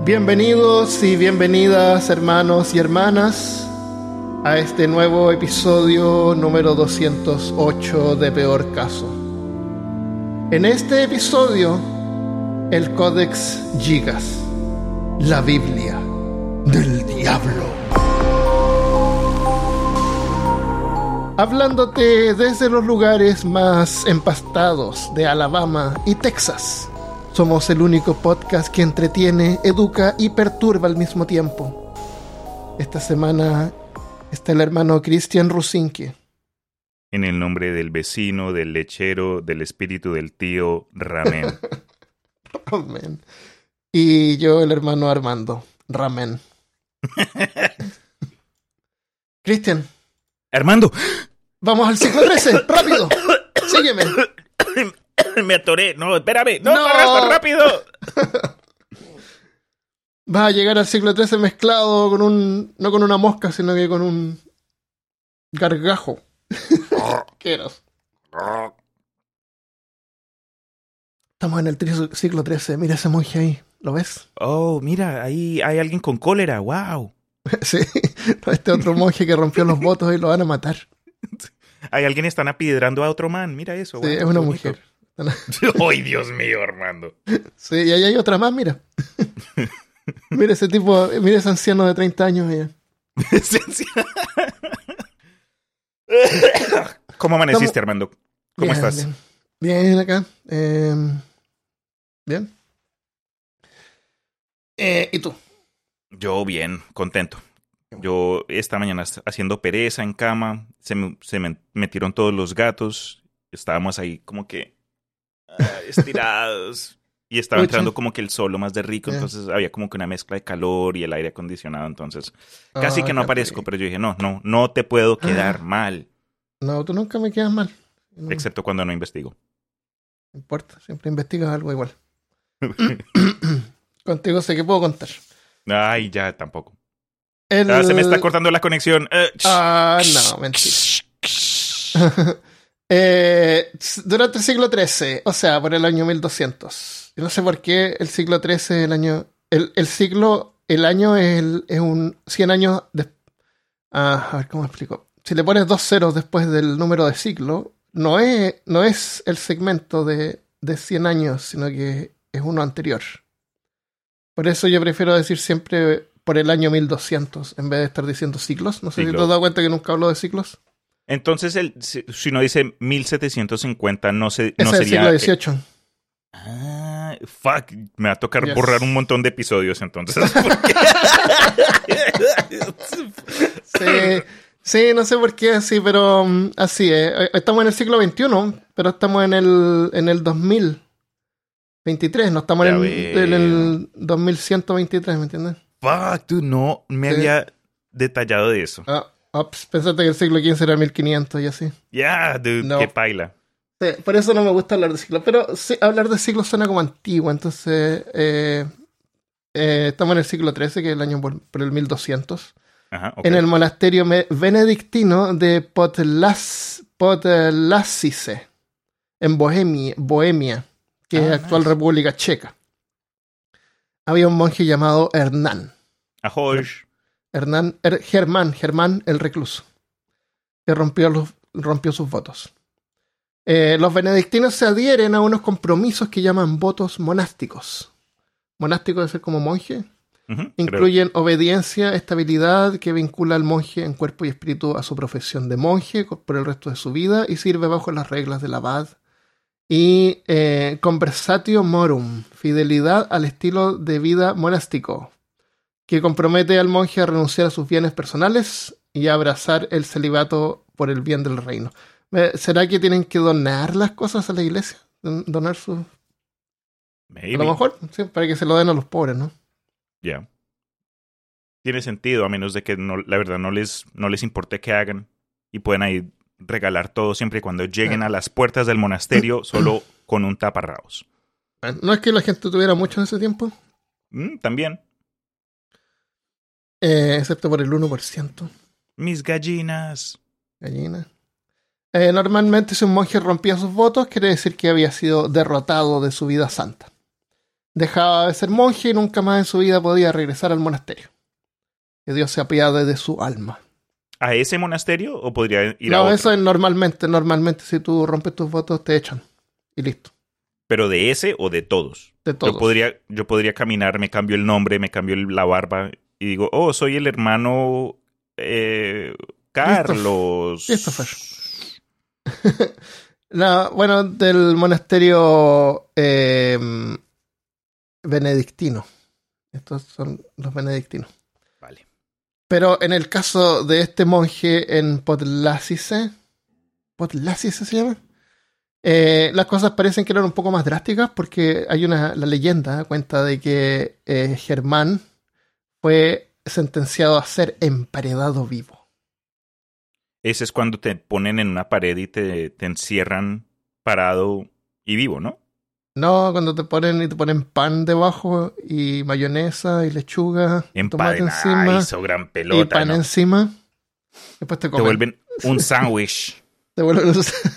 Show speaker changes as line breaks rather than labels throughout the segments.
Bienvenidos y bienvenidas, hermanos y hermanas, a este nuevo episodio número 208 de Peor Caso. En este episodio, el Codex Gigas, la Biblia del Diablo. Hablándote desde los lugares más empastados de Alabama y Texas. Somos el único podcast que entretiene, educa y perturba al mismo tiempo. Esta semana está el hermano Cristian Rusinque.
En el nombre del vecino, del lechero, del espíritu del tío Ramen.
Ramen. Y yo, el hermano Armando. Ramen. Cristian.
Armando.
Vamos al siglo XIII. ¡Rápido! Sígueme.
Me atoré. No, espérame. No, corras tan rápido.
Vas a llegar al siglo XIII mezclado con un... No con una mosca, sino que con un... gargajo. ¿Qué eras? Estamos en el siglo XIII. Mira ese monje ahí. ¿Lo ves?
Oh, mira. Ahí hay alguien con cólera. Wow.
Sí. Este otro monje que rompió los votos y lo van a matar.
Hay alguien están apiedrando a otro man. Mira eso.
Sí,
wow,
es una mujer.
¡Ay, Dios mío, Armando!
Sí, y ahí hay otra más, mira. Mira ese tipo, mira ese anciano de 30 años allá.
¿Cómo amaneciste, Armando? ¿Cómo
bien,
estás?
Bien acá. Bien. ¿Y tú?
Yo bien, contento. Yo esta mañana haciendo pereza en cama, se me metieron todos los gatos, estábamos ahí como que estirados y estaba entrando como que el sol lo más de rico, entonces había como que una mezcla de calor y el aire acondicionado, entonces casi que no aparezco, pero yo dije, no te puedo quedar mal.
No, tú nunca me quedas mal. No.
Excepto cuando no investigo.
No importa, siempre investigas algo igual. Contigo sé que puedo contar.
Ay, ya, tampoco. Se me está cortando la conexión.
No, mentira. Durante el siglo XIII, o sea, por el año 1200. Yo no sé por qué el siglo XIII es el año... El año es un 100 años... a ver, ¿cómo explico? Si le pones 2 ceros después del número de siglo, no es el segmento de 100 años, sino que es uno anterior. Por eso yo prefiero decir siempre por el año 1200, en vez de estar diciendo siglos. No sé si te has dado cuenta que nunca hablo de siglos.
Entonces, si uno dice 1750, no sería...
Es el siglo XVIII.
Fuck. Me va a tocar borrar un montón de episodios, entonces.
Sí, no sé por qué así, pero así es. Estamos en el siglo XXI, pero estamos en el 2023. No estamos en el 2123, ¿me entiendes?
Fuck, tú no me había detallado de eso.
Pensaste que el siglo XV era 1500 y así.
Dude, no. Qué paila.
Sí, por eso no me gusta hablar de siglos. Pero sí, hablar de siglos suena como antiguo. Entonces, estamos en el siglo XIII, que es el año por el 1200.
Ajá, okay.
En el monasterio benedictino de Podlasice, en Bohemia, que es actual República Checa. Había un monje llamado Hernán. Germán el recluso, que rompió sus votos. Los benedictinos se adhieren a unos compromisos que llaman votos monásticos. Monástico debe ser como monje. Incluyen obediencia, estabilidad, que vincula al monje en cuerpo y espíritu a su profesión de monje por el resto de su vida y sirve bajo las reglas del abad. Y conversatio morum, fidelidad al estilo de vida monástico, que compromete al monje a renunciar a sus bienes personales y a abrazar el celibato por el bien del reino. ¿Será que tienen que donar las cosas a la iglesia? ¿Donar sus...?
Maybe.
A lo mejor, sí, para que se lo den a los pobres, ¿no?
Ya. Tiene sentido, a menos de que la verdad no les importe que hagan y pueden ahí regalar todo siempre y cuando lleguen a las puertas del monasterio solo con un taparrabos.
¿No es que la gente tuviera mucho en ese tiempo?
También.
Excepto por el 1%.
Mis gallinas.
Gallinas. Normalmente si un monje rompía sus votos, quiere decir que había sido derrotado de su vida santa. dejaba de ser monje y nunca más en su vida podía regresar al monasterio. Que Dios se apiade de su alma.
¿A ese monasterio o podría ir a
No,
otro?
eso es normalmente si tú rompes tus votos te echan. Y listo.
¿Pero de ese o de todos?
De todos.
Yo podría caminar, me cambio el nombre, me cambio la barba y digo, oh, soy el hermano Carlos.
Christopher. No, bueno, del monasterio benedictino. Estos son los benedictinos.
Vale.
Pero en el caso de este monje en Podlazice se llama, las cosas parecen que eran un poco más drásticas porque hay la leyenda cuenta de que Germán fue sentenciado a ser emparedado vivo.
Ese es cuando te ponen en una pared y te encierran parado y vivo, ¿no?
No, cuando te ponen pan debajo y mayonesa y lechuga, tomate encima,
hizo gran pelota,
y pan encima. Después te comen.
Te vuelven un sándwich.
Te vuelven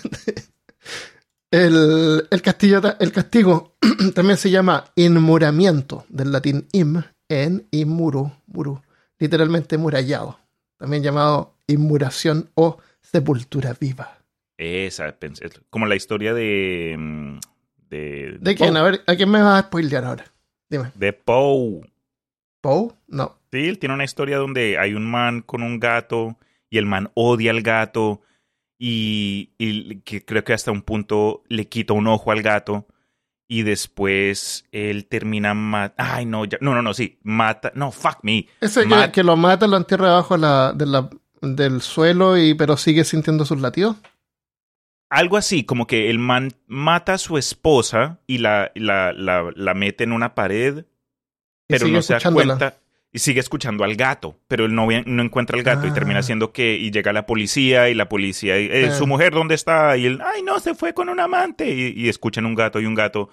el castigo también se llama inmuramiento, del latín y muro, literalmente murallado. También llamado inmuración o sepultura viva.
Esa, pensé, como la historia de
quién? A ver, ¿a quién me vas a spoilear ahora? Dime.
De Poe.
¿Poe? No.
Sí, él tiene una historia donde hay un man con un gato y el man odia al gato y que creo que hasta un punto le quita un ojo al gato y después él termina ay, no, ya, no, sí, mata, no, fuck me.
Ese que lo mata, lo entierra debajo del suelo pero sigue sintiendo sus latidos.
Algo así, como que el man mata a su esposa y la mete en una pared, pero no se da cuenta y sigue escuchando al gato, pero él no encuentra al gato y termina siendo y llega la policía y la policía, ¿su mujer dónde está? Y él, ay no, se fue con un amante y escuchan un gato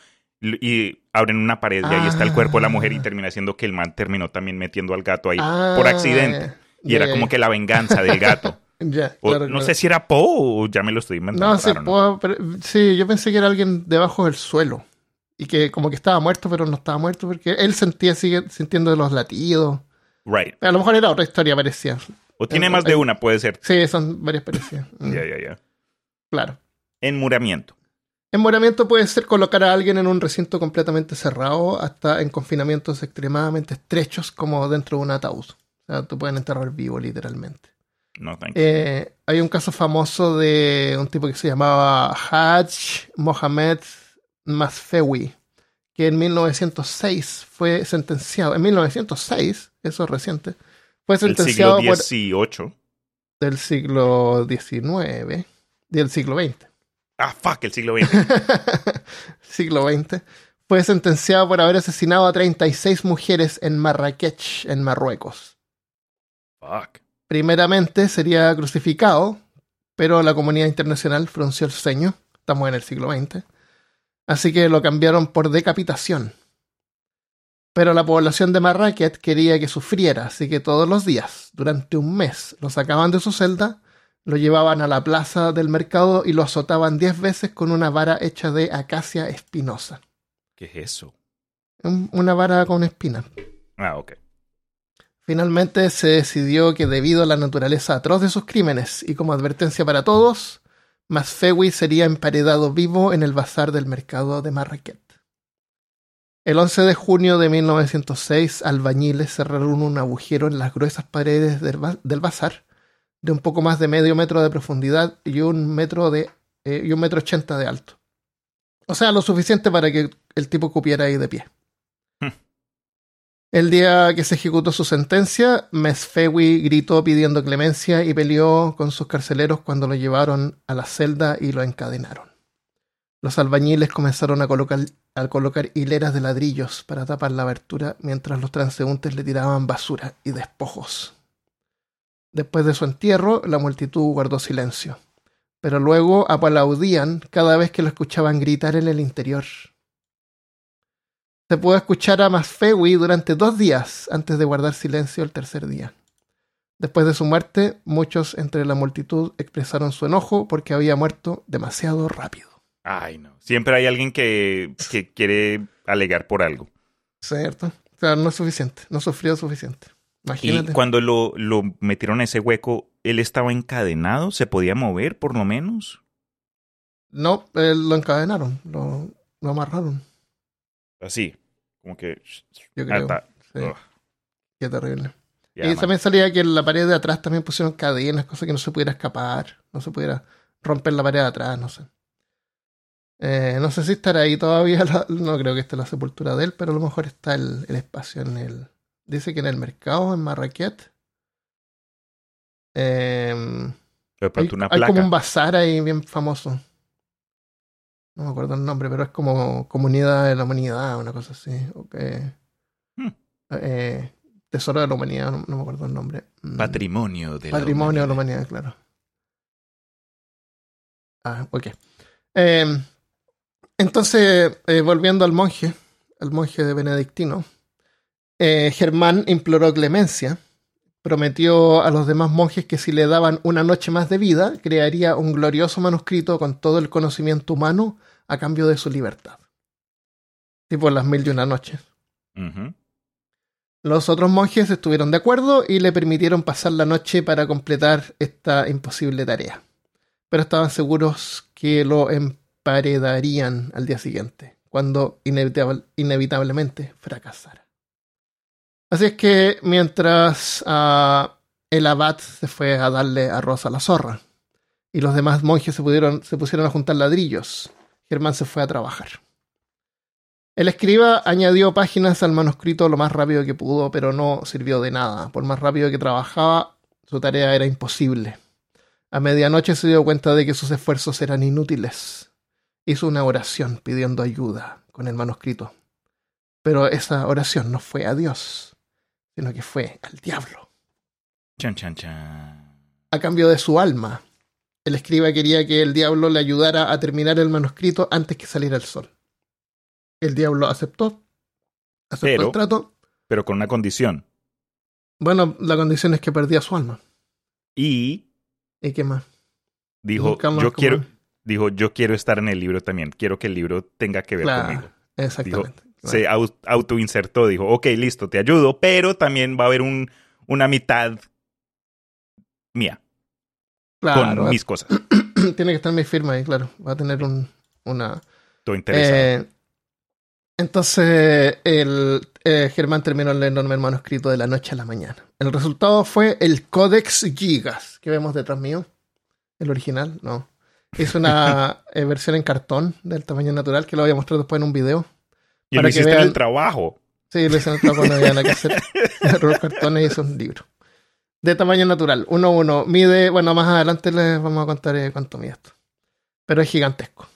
y abren una pared y ahí está el cuerpo de la mujer y termina siendo que el man terminó también metiendo al gato ahí por accidente y era como que la venganza del gato. No sé si era Poe o ya me lo estoy inventando.
No, claro, ¿no? Sí, yo pensé que era alguien debajo del suelo. Y que como que estaba muerto, pero no estaba muerto porque él sigue sintiendo los latidos.
Right.
A lo mejor era otra historia parecida.
O tiene más de una, puede ser.
Sí, son varias parecidas.
Ya.
Claro.
Enmuramiento.
Enmuramiento puede ser colocar a alguien en un recinto completamente cerrado hasta en confinamientos extremadamente estrechos como dentro de un ataúd. O sea, te pueden enterrar vivo literalmente.
No, thank you.
Hay un caso famoso de un tipo que se llamaba Haj Mohammed Masfewi, que en 1906 fue sentenciado. En 1906, eso es reciente, fue sentenciado
del siglo XVIII.
Del siglo XIX, del siglo XX.
Ah, fuck, el siglo XX.
Siglo XX. Fue sentenciado por haber asesinado a 36 mujeres en Marrakech, en Marruecos.
Fuck.
Primeramente sería crucificado, pero la comunidad internacional frunció el ceño. Estamos en el siglo XX. Así que lo cambiaron por decapitación. Pero la población de Marrakech quería que sufriera, así que todos los días, durante un mes, lo sacaban de su celda, lo llevaban a la plaza del mercado y lo azotaban 10 veces con una vara hecha de acacia espinosa.
¿Qué es eso?
Una vara con espinas.
Ah, ok.
Finalmente se decidió que debido a la naturaleza atroz de sus crímenes y como advertencia para todos, Masfewi sería emparedado vivo en el bazar del mercado de Marrakech. El 11 de junio de 1906, albañiles cerraron un agujero en las gruesas paredes del bazar de un poco más de medio metro de profundidad y 1,80 m de alto. O sea, lo suficiente para que el tipo cupiera ahí de pie. El día que se ejecutó su sentencia, Masfewi gritó pidiendo clemencia y peleó con sus carceleros cuando lo llevaron a la celda y lo encadenaron. Los albañiles comenzaron a colocar hileras de ladrillos para tapar la abertura mientras los transeúntes le tiraban basura y despojos. Después de su entierro, la multitud guardó silencio, pero luego aplaudían cada vez que lo escuchaban gritar en el interior. Se pudo escuchar a Masfewi durante 2 días antes de guardar silencio el tercer día. Después de su muerte, muchos entre la multitud expresaron su enojo porque había muerto demasiado rápido.
Ay, no. Siempre hay alguien que quiere alegar por algo.
¿Cierto? O sea, no es suficiente. No sufrió suficiente.
Y
Imagínate.
cuando lo metieron a ese hueco, ¿él estaba encadenado? ¿Se podía mover por lo menos?
No, lo encadenaron. Lo amarraron.
Así, como que...
Yo creo. Sí,
Ugh,
qué terrible.
ya,
Y
man.
también salía que en la pared de atrás también pusieron cadenas, cosas que no se pudiera escapar. No se pudiera romper la pared de atrás, no sé. No sé si estará ahí todavía. No creo que esté la sepultura de él, pero a lo mejor está el espacio en el. Dice que en el mercado, en Marrakech.
De
Hay,
pronto una
hay como un
placa.
bazar ahí bien famoso. No me acuerdo el nombre, pero es como Comunidad de la Humanidad, una cosa así.
Hmm.
Eh, Tesoro de la Humanidad, no me acuerdo el nombre.
Patrimonio de la
Patrimonio de la
humanidad.
Humanidad, claro. Ah, ok. Eh, entonces, volviendo al monje de benedictino, Germán imploró clemencia, prometió a los demás monjes que si le daban una noche más de vida, crearía un glorioso manuscrito con todo el conocimiento humano a cambio de su libertad. Tipo las 1001 noches.
Ujú.
Los otros monjes estuvieron de acuerdo y le permitieron pasar la noche para completar esta imposible tarea. Pero estaban seguros que lo emparedarían al día siguiente, cuando inevitablemente fracasara. Así es que mientras el abad se fue a darle arroz a la zorra y los demás monjes se pusieron a juntar ladrillos, Germán se fue a trabajar. El escriba añadió páginas al manuscrito lo más rápido que pudo, pero no sirvió de nada. Por más rápido que trabajaba, su tarea era imposible. A medianoche se dio cuenta de que sus esfuerzos eran inútiles. Hizo una oración pidiendo ayuda con el manuscrito. Pero esa oración no fue a Dios, sino que fue al diablo.
Chan, chan, chan.
A cambio de su alma, el escriba quería que el diablo le ayudara a terminar el manuscrito antes que saliera el sol. El diablo aceptó el trato.
Pero con una condición.
Bueno, la condición es que perdía su alma.
Y
¿Y qué más?
dijo,
Nunca más
yo
como-
quiero, yo quiero estar en el libro también. Quiero que el libro tenga que ver conmigo.
Claro, exactamente.
Se autoinsertó, dijo, ok, listo, te ayudo, pero también va a haber una mitad mía,
Claro,
con mis cosas.
tiene que estar mi firma ahí, claro. Va a tener una...
Todo interesado.
Entonces, Germán terminó el enorme manuscrito de la noche a la mañana. El resultado fue el Codex Gigas, que vemos detrás mío. El original, no. Es una versión en cartón del tamaño natural que lo voy a mostrar después en un video.
Y lo
para que
hiciste en
vean-
el trabajo.
Sí, lo hice en el trabajo, no había nada que hacer. Agarré los cartones y hice un libro. De tamaño natural, 1:1. Mide, bueno, más adelante les vamos a contar cuánto mide esto. Pero es gigantesco.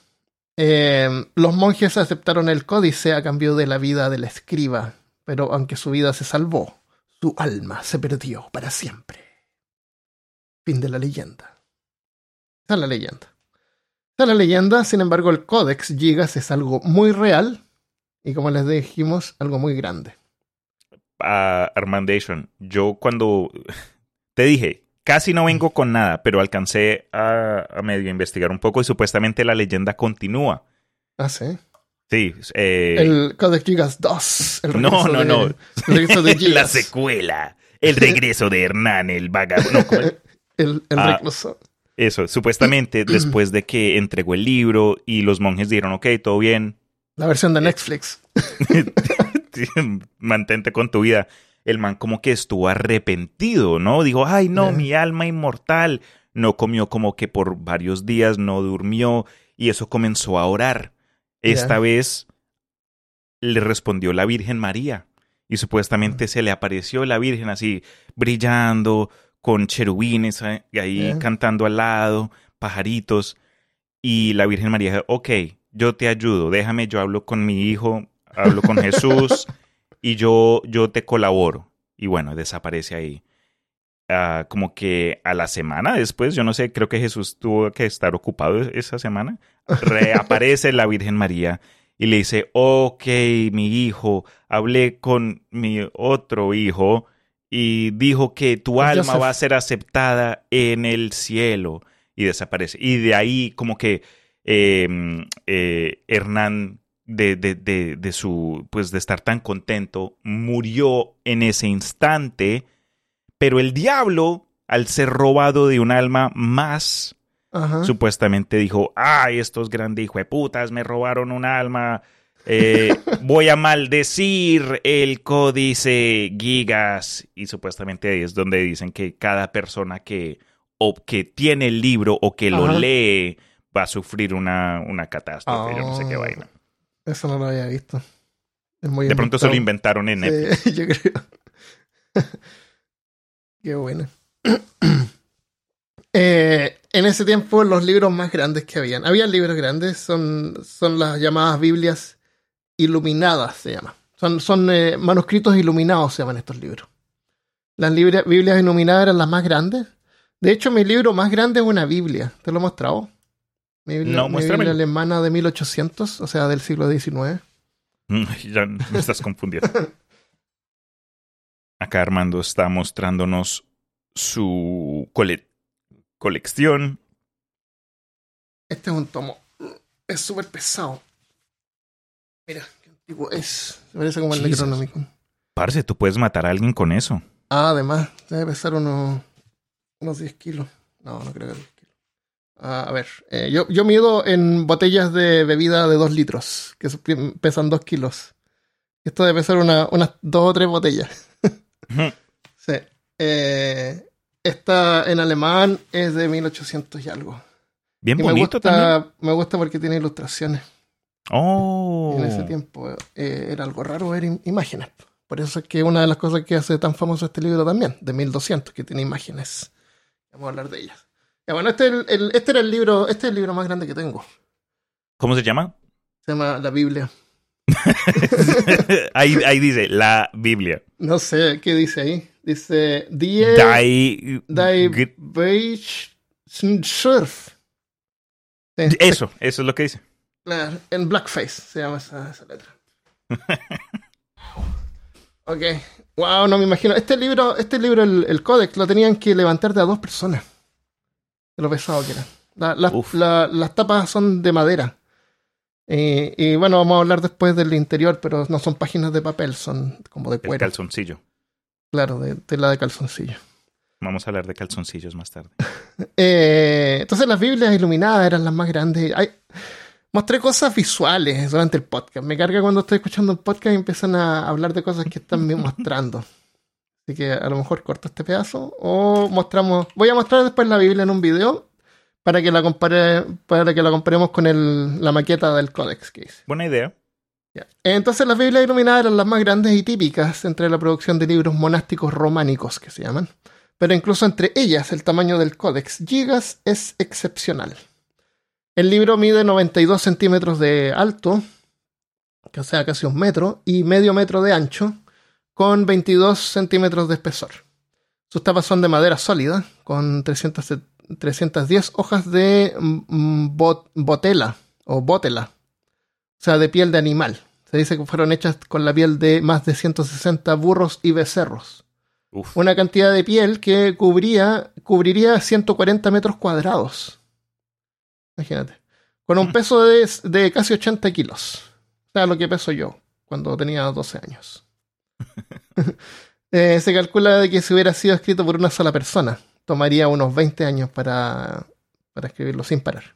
Los monjes aceptaron el códice a cambio de la vida del escriba, pero aunque su vida se salvó, su alma se perdió para siempre. Fin de la leyenda. Esa es la leyenda. Esa es la leyenda, sin embargo, el Codex Gigas es algo muy real y, como les dijimos, algo muy grande.
Armandation, yo cuando te dije, casi no vengo con nada, pero alcancé a medio investigar un poco y supuestamente la leyenda continúa.
Ah, sí.
Sí,
El Codex Gigas 2.
no.
El regreso de
La
Gigas.
secuela. El regreso de Hernán, el vagabundo. No, ¿cómo es?
El
Ah.
recluso.
Eso, supuestamente después de que entregó el libro y los monjes dijeron, ok, todo bien,
La versión de Netflix.
mantente con tu vida. El man como que estuvo arrepentido, ¿no? Dijo, ay, no,
Yeah.
mi alma inmortal. No comió como que por varios días, no durmió y eso comenzó a orar. Esta
Yeah.
vez le respondió la Virgen María y supuestamente se le apareció la Virgen así brillando con cherubines ahí
Yeah.
cantando al lado, pajaritos. Y la Virgen María dijo, ok, yo te ayudo, déjame, yo hablo con mi hijo, hablo con Jesús y yo te colaboro. Y bueno, desaparece ahí. Como que a la semana después, yo no sé, creo que Jesús tuvo que estar ocupado esa semana. Reaparece la Virgen María y le dice, ok, mi hijo, hablé con mi otro hijo y dijo que tu alma
Joseph.
va a ser aceptada en el cielo. Y desaparece. Y de ahí como que Hernán de su, pues de estar tan contento, murió en ese instante, pero el diablo, al ser robado de un alma más,
Ajá.
supuestamente dijo, ay, estos grandes hijueputas me robaron un alma, voy a maldecir el códice Gigas, y supuestamente ahí es donde dicen que cada persona que tiene el libro o que lo
Ajá.
lee va a sufrir una catástrofe, yo no sé qué
Oh,
vaina.
eso no lo había visto. Es muy
De pronto se lo
inventado.
inventaron en Netflix.
Sí, yo creo. Qué bueno. En ese tiempo, los libros más grandes que habían libros grandes, son las llamadas Biblias iluminadas, se llama. Son manuscritos iluminados, se llaman estos libros. Las Biblias iluminadas eran las más grandes. De hecho, mi libro más grande es una Biblia. ¿Te lo he mostrado? Mi Biblia
Muéstramelo.
alemana de 1800, o sea, del siglo XIX.
Ya me estás confundiendo. Acá Armando está mostrándonos su colección.
Este es un tomo. Es súper pesado. Mira, qué antiguo es. Se parece como el
Jesus.
Necronomicon.
Parce, tú puedes matar a alguien con eso.
Ah, además, debe pesar unos 10 kilos. No creo que 10 kilos. A ver, yo mido en botellas de bebida de 2 litros, que pesan 2 kilos. Esto debe pesar unas 2 o 3 botellas. Sí. Esta en alemán es de 1800 y algo.
Bien
Y
bonito también.
me gusta porque tiene ilustraciones.
Oh.
Y en ese tiempo era algo raro ver imágenes. Por eso es que una de las cosas que hace tan famoso este libro también, de 1200, que tiene imágenes. Vamos a hablar de ellas. Ya, bueno, este es el libro más grande que tengo.
¿Cómo se llama?
Se llama La Biblia.
ahí dice la Biblia.
No sé qué dice ahí. Dice
Die
Surf.
Eso es lo que dice.
Claro, en blackface se llama esa letra. Ok. Wow, no me imagino. Este libro, el códex, lo tenían que levantar de a 2 personas. De lo pesado que era. Las tapas son de madera. Y bueno, vamos a hablar después del interior, pero no son páginas de papel, son como de cuero.
El calzoncillo.
Claro, de tela de calzoncillo.
Vamos a hablar de calzoncillos más tarde.
Entonces las Biblias iluminadas eran las más grandes. Mostré cosas visuales durante el podcast. Me carga cuando estoy escuchando un podcast y empiezan a hablar de cosas que están mostrando. Así que a lo mejor corto este pedazo o voy a mostrar después la Biblia en un video para que la comparemos con la maqueta del códex que hice.
Buena idea.
Ya. Entonces las Biblias iluminadas eran las más grandes y típicas entre la producción de libros monásticos románicos, que se llaman. Pero incluso entre ellas el tamaño del códex Gigas es excepcional. El libro mide 92 centímetros de alto, o sea, casi 1 metro, y medio metro de ancho, con 22 centímetros de espesor. Sus tapas son de madera sólida, con 310 hojas de botela, o sea, de piel de animal. Se dice que fueron hechas con la piel de más de 160 burros y becerros.
Uf.
Una cantidad de piel que cubriría 140 metros cuadrados. Imagínate. Con un peso de casi 80 kilos. O sea, lo que peso yo cuando tenía 12 años. Se calcula de que si hubiera sido escrito por una sola persona, tomaría unos 20 años para escribirlo sin parar.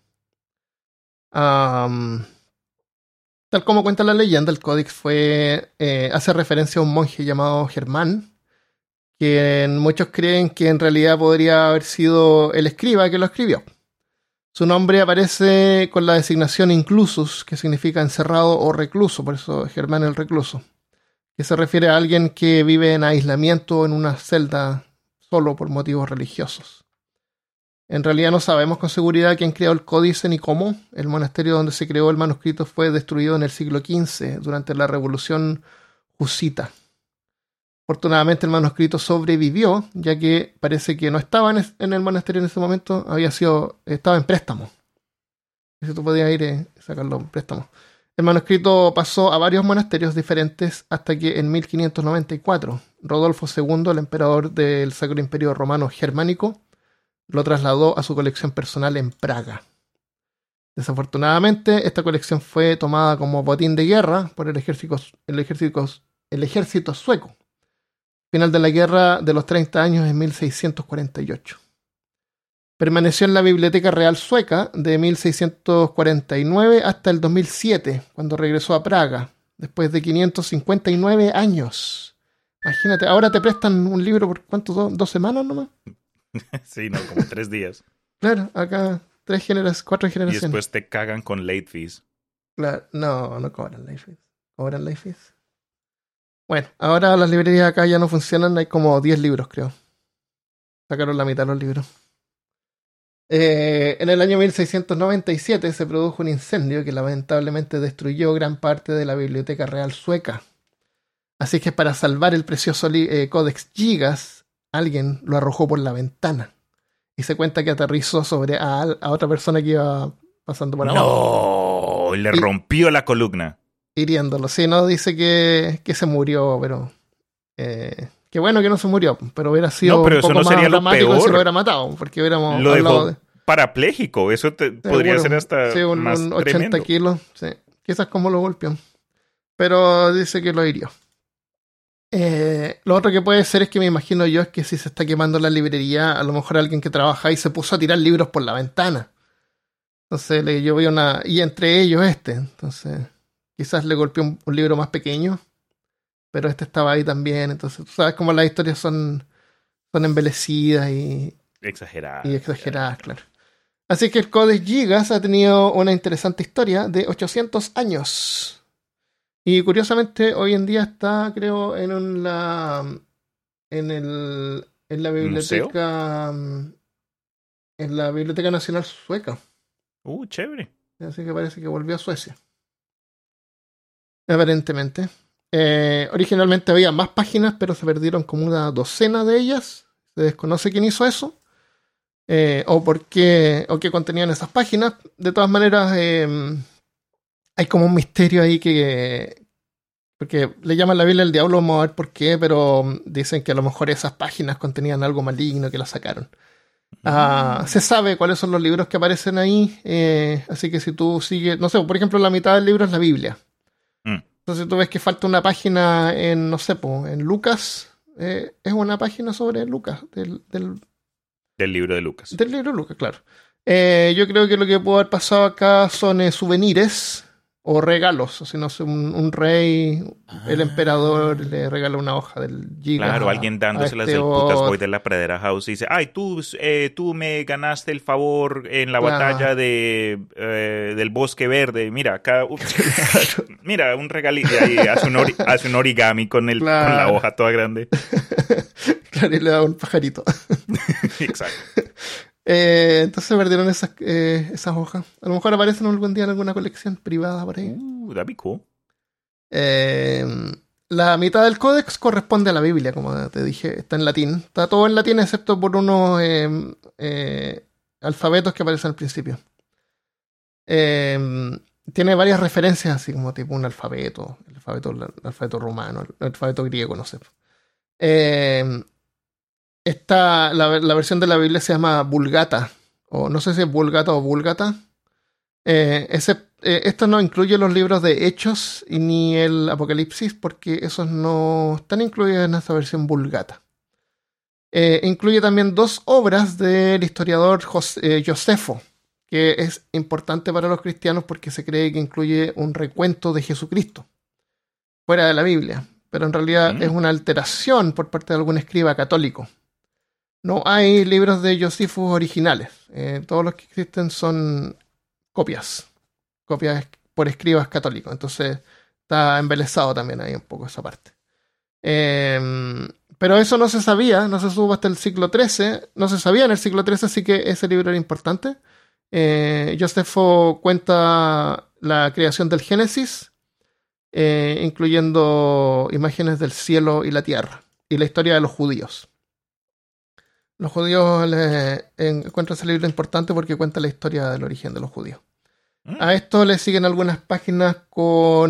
Tal como cuenta la leyenda, el códex hace referencia a un monje llamado Germán, quien muchos creen que en realidad podría haber sido el escriba que lo escribió. Su nombre aparece con la designación inclusus, que significa encerrado o recluso, por eso Germán el recluso, que se refiere a alguien que vive en aislamiento en una celda solo por motivos religiosos. En realidad no sabemos con seguridad quién creó el códice ni cómo. El monasterio donde se creó el manuscrito fue destruido en el siglo XV durante la Revolución Husita. Afortunadamente el manuscrito sobrevivió, ya que parece que no estaba en el monasterio en ese momento, estaba en préstamo. Si tú podías ir y sacarlo en préstamo. El manuscrito pasó a varios monasterios diferentes hasta que en 1594 Rodolfo II, el emperador del Sacro Imperio Romano Germánico, lo trasladó a su colección personal en Praga. Desafortunadamente, esta colección fue tomada como botín de guerra por el ejército sueco. Final de la guerra de los 30 años en 1648. Permaneció en la Biblioteca Real Sueca de 1649 hasta el 2007, cuando regresó a Praga, después de 559 años. Imagínate, ahora te prestan un libro por ¿cuánto? ¿2 semanas nomás?
Sí, no, como 3 días.
Claro, acá 4
Y
generaciones.
después te cagan con late fees.
Claro, no cobran late fees. ¿Cobran late fees? Bueno, ahora las librerías acá ya no funcionan, hay como 10 libros, creo. Sacaron la mitad de los libros. En el año 1697 se produjo un incendio que lamentablemente destruyó gran parte de la Biblioteca Real Sueca. Así que para salvar el precioso Codex Gigas, alguien lo arrojó por la ventana. Y se cuenta que aterrizó sobre a otra persona que iba pasando por abajo.
¡No! Le rompió la columna.
Hiriéndolo. Sí, no dice que se murió, pero... qué bueno que no se murió, pero hubiera sido
pero
un
eso
poco
no
más
sería lo
dramático
peor.
si lo hubiera matado, porque hubiéramos
Lo
hablado
dejó parapléjico. Eso podría ser hasta
sí,
más
un 80
tremendo.
kilos. Sí. Quizás como lo golpeó. Pero dice que lo hirió. Lo otro que puede ser es que me imagino yo es que si se está quemando la librería, a lo mejor alguien que trabaja ahí se puso a tirar libros por la ventana. Entonces yo vi y entre ellos entonces quizás le golpeó un libro más pequeño, pero este estaba ahí también. Entonces tú sabes cómo las historias son embelecidas y exageradas, claro. Así que el Codex Gigas ha tenido una interesante historia de 800 años. Y curiosamente hoy en día está, creo, en la biblioteca, en la Biblioteca Nacional Sueca.
Chévere.
Así que parece que volvió a Suecia. Aparentemente. Originalmente había más páginas, pero se perdieron como una docena de ellas. Se desconoce quién hizo eso. O qué contenían esas páginas. De todas maneras, hay como un misterio ahí porque le llaman la Biblia del diablo, vamos a ver por qué, pero dicen que a lo mejor esas páginas contenían algo maligno que la sacaron. Se sabe cuáles son los libros que aparecen ahí, así que si tú sigues, no sé, por ejemplo, la mitad del libro es la Biblia. Entonces si tú ves que falta una página en, no sé, en Lucas, es una página sobre Lucas, del
libro de Lucas.
Del libro de Lucas, claro. Yo creo que lo que puede haber pasado acá son souvenirs o regalos. O si no, un rey, el emperador le regala una hoja del Gigas.
Claro, alguien dándoselas del putas boy de la Pradera House y dice, ay, tú me ganaste el favor en la batalla del Bosque Verde. Mira, acá, mira, un regalito. Y ahí hace un origami con la hoja toda grande.
Claro, y le da un pajarito.
Exacto.
Entonces se perdieron esas hojas. A lo mejor aparecen algún día en alguna colección privada por ahí.
That'd be cool.
La mitad del códex corresponde a la Biblia, como te dije, está en latín. Está todo en latín excepto por unos alfabetos que aparecen al principio. Tiene varias referencias, así como tipo un alfabeto, el alfabeto romano, el alfabeto griego, no sé. La versión de la Biblia se llama Vulgata, o no sé si es Vulgata o Vulgata. Esto no incluye los libros de Hechos ni el Apocalipsis, porque esos no están incluidos en esta versión Vulgata. Incluye también 2 obras del historiador Josefo, que es importante para los cristianos porque se cree que incluye un recuento de Jesucristo, fuera de la Biblia, pero en realidad es una alteración por parte de algún escriba católico. No hay libros de Josephus originales. Todos los que existen son copias por escribas católicos. Entonces está embelesado también ahí un poco esa parte. Pero eso no se sabía, no se supo hasta el siglo XIII. No se sabía en el siglo XIII, así que ese libro era importante. Josefo cuenta la creación del Génesis, incluyendo imágenes del cielo y la tierra, y la historia de los judíos. Los judíos encuentran ese libro importante porque cuenta la historia del origen de los judíos. A esto le siguen algunas páginas con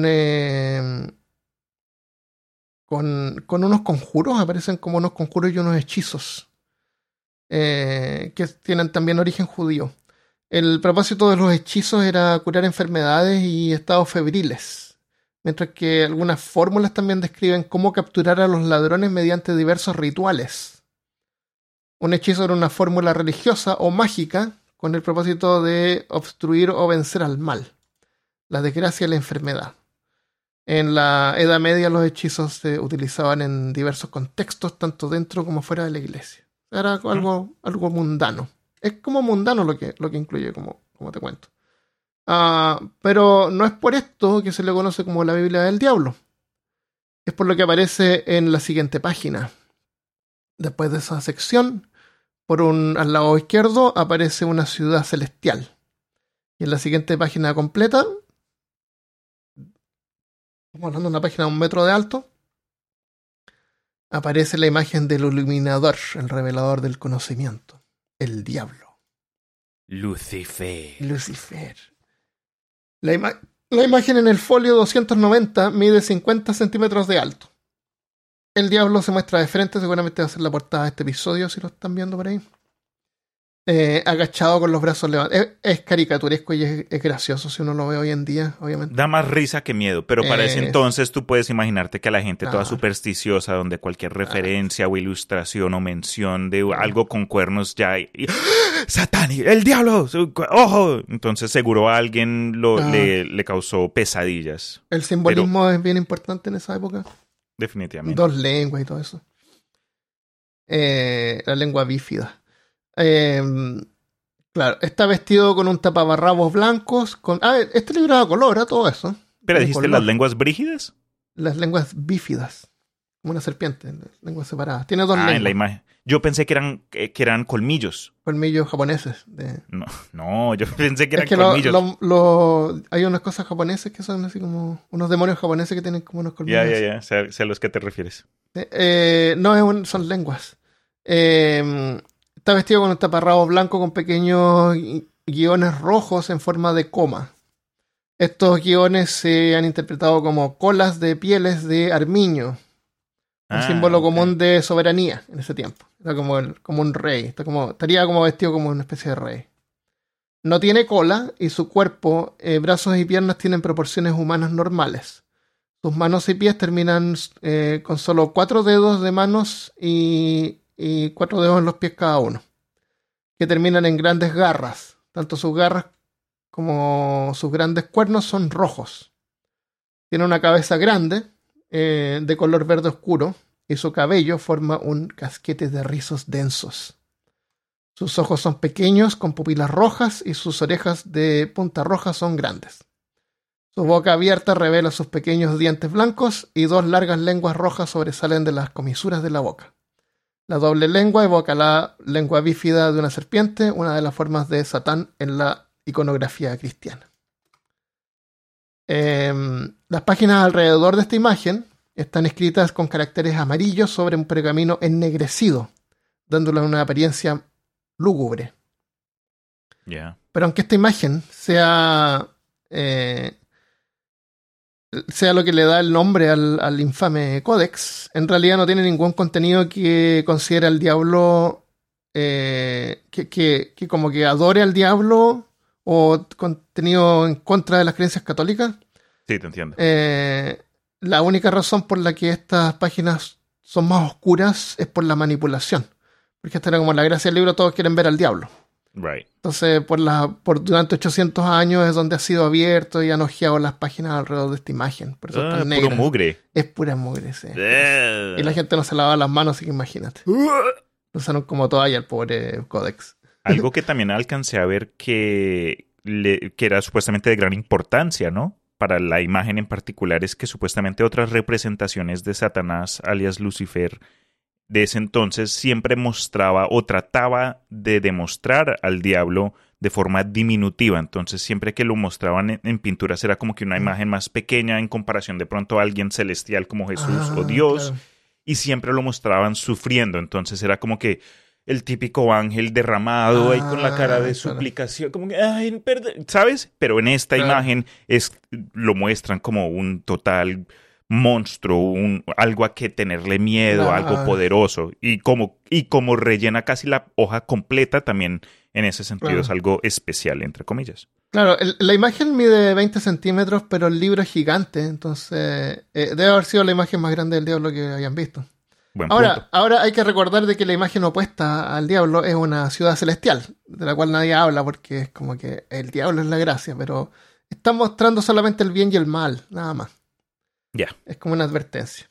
unos conjuros, aparecen como unos conjuros y unos hechizos que tienen también origen judío. El propósito de los hechizos era curar enfermedades y estados febriles, mientras que algunas fórmulas también describen cómo capturar a los ladrones mediante diversos rituales. Un hechizo era una fórmula religiosa o mágica con el propósito de obstruir o vencer al mal, la desgracia y la enfermedad. En la Edad Media los hechizos se utilizaban en diversos contextos, tanto dentro como fuera de la iglesia. Era algo mundano. Es como mundano lo que incluye, como te cuento. Pero no es por esto que se le conoce como la Biblia del Diablo. Es por lo que aparece en la siguiente página. Después de esa sección, al lado izquierdo aparece una ciudad celestial. Y en la siguiente página completa, estamos hablando de una página de 1 metro de alto, aparece la imagen del iluminador, el revelador del conocimiento, el diablo.
Lucifer.
La imagen en el folio 290 mide 50 centímetros de alto. El diablo se muestra de frente, seguramente va a ser la portada de este episodio, si lo están viendo por ahí. Agachado con los brazos levantados. Es caricaturesco y es gracioso si uno lo ve hoy en día, obviamente.
Da más risa que miedo, pero para ese entonces tú puedes imaginarte que a la gente toda supersticiosa, donde cualquier referencia o ilustración o mención de algo con cuernos ya... ¡Satán! ¡El diablo! ¡Ojo! Entonces seguro a alguien le causó pesadillas.
El simbolismo es bien importante en esa época.
Definitivamente.
2 lenguas y todo eso. La lengua bífida. Claro, está vestido con un tapabarrabos blancos. Este libro era color, todo eso.
¿Pero dijiste color. Las lenguas brígidas?
Las lenguas bífidas. Como una serpiente, lenguas separadas. Tiene 2 lenguas.
En la imagen. Yo pensé que eran colmillos.
Colmillos japoneses.
No, yo pensé que eran colmillos.
Hay unas cosas japonesas que son así como unos demonios japoneses que tienen como unos colmillos.
Ya. Sé a los que te refieres.
No, son lenguas. Está vestido con un taparrabos blanco con pequeños guiones rojos en forma de coma. Estos guiones se han interpretado como colas de pieles de armiño. Un símbolo común de soberanía en ese tiempo. Era como un rey. Estaría como vestido como una especie de rey. No tiene cola y su cuerpo, brazos y piernas tienen proporciones humanas normales. Sus manos y pies terminan con solo 4 dedos de manos y 4 dedos en los pies cada uno, que terminan en grandes garras. Tanto sus garras como sus grandes cuernos son rojos. Tiene una cabeza grande, de color verde oscuro, y su cabello forma un casquete de rizos densos. Sus ojos son pequeños con pupilas rojas y sus orejas de punta roja son grandes. Su boca abierta revela sus pequeños dientes blancos y 2 largas lenguas rojas sobresalen de las comisuras de la boca. La doble lengua evoca la lengua bífida de una serpiente, una de las formas de Satán en la iconografía cristiana. Las páginas alrededor de esta imagen están escritas con caracteres amarillos sobre un pergamino ennegrecido, dándole una apariencia lúgubre.
Yeah.
Pero aunque esta imagen sea lo que le da el nombre al infame códex, en realidad no tiene ningún contenido que considere al diablo, que como que adore al diablo, o contenido en contra de las creencias católicas.
Sí, te entiendo.
La única razón por la que estas páginas son más oscuras es por la manipulación. Porque esta era como la gracia del libro, todos quieren ver al diablo.
Right.
Entonces, durante 800 años es donde ha sido abierto y han ojeado las páginas alrededor de esta imagen. Por eso es tan negra.
Puro mugre.
Es pura mugre, sí. Y la gente no se lava las manos, así que imagínate. Lo usaron como toalla el pobre códex.
Algo que también alcancé a ver que era supuestamente de gran importancia, ¿no? Para la imagen en particular, es que supuestamente otras representaciones de Satanás, alias Lucifer, de ese entonces siempre mostraba o trataba de demostrar al diablo de forma diminutiva. Entonces siempre que lo mostraban en pinturas era como que una imagen más pequeña en comparación de pronto a alguien celestial como Jesús o Dios. Claro. Y siempre lo mostraban sufriendo. Entonces era como que el típico ángel derramado ahí con la cara de suplicación, como que, ay, perdón, ¿sabes? Pero en esta imagen lo muestran como un total monstruo, algo a que tenerle miedo, algo poderoso. Y como rellena casi la hoja completa, también En ese sentido es algo especial, entre comillas.
Claro, la imagen mide 20 centímetros, pero el libro es gigante, entonces debe haber sido la imagen más grande del diablo que hayan visto.
Buen punto.
Ahora hay que recordar de que la imagen opuesta al diablo es una ciudad celestial, de la cual nadie habla porque es como que el diablo es la gracia, pero está mostrando solamente el bien y el mal, nada más.
Ya.
Es como una advertencia.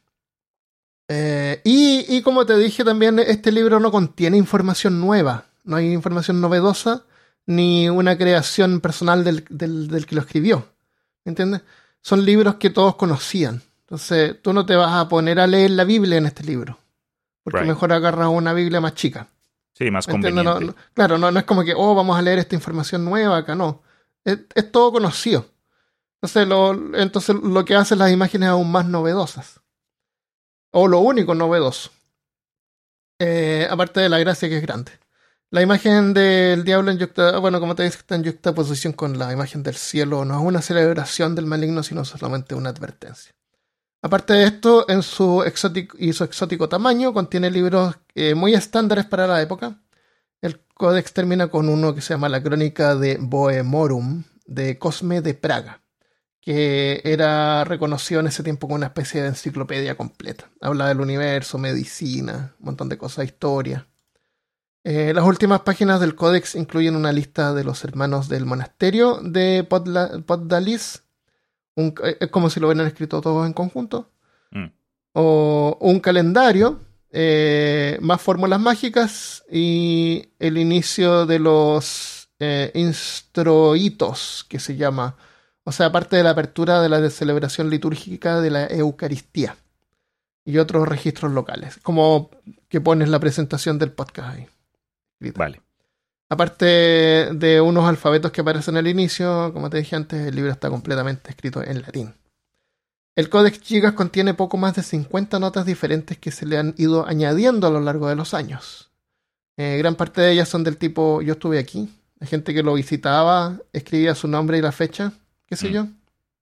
Y como te dije también, este libro no contiene información nueva, no hay información novedosa, ni una creación personal del que lo escribió. ¿Me entiendes? Son libros que todos conocían. Entonces, tú no te vas a poner a leer la Biblia en este libro. Porque mejor agarras una Biblia más chica.
Sí, más conveniente.
Claro, no es como que, vamos a leer esta información nueva acá, no. Es todo conocido. Entonces lo que hacen las imágenes aún más novedosas. O lo único novedoso. Aparte de la gracia que es grande. La imagen del diablo como te dije, está en yuxtaposición con la imagen del cielo. No es una celebración del maligno, sino solamente una advertencia. Aparte de esto, en su exótico tamaño, contiene libros muy estándares para la época. El códex termina con uno que se llama la Crónica de Bohemorum, de Cosme de Praga, que era reconocido en ese tiempo como una especie de enciclopedia completa. Habla del universo, medicina, un montón de cosas, historia. Las últimas páginas del códex incluyen una lista de los hermanos del monasterio de Poddalis. Es como si lo hubieran escrito todos en conjunto. O un calendario, más fórmulas mágicas y el inicio de los instroitos, que se llama. O sea, aparte de la apertura de la celebración litúrgica de la Eucaristía. Y otros registros locales. Como que pones la presentación del podcast ahí.
Vale.
Aparte de unos alfabetos que aparecen al inicio, como te dije antes, el libro está completamente escrito en latín. El Codex Gigas contiene poco más de 50 notas diferentes que se le han ido añadiendo a lo largo de los años. Gran parte de ellas son del tipo, yo estuve aquí. Hay gente que lo visitaba, escribía su nombre y la fecha, qué sé yo.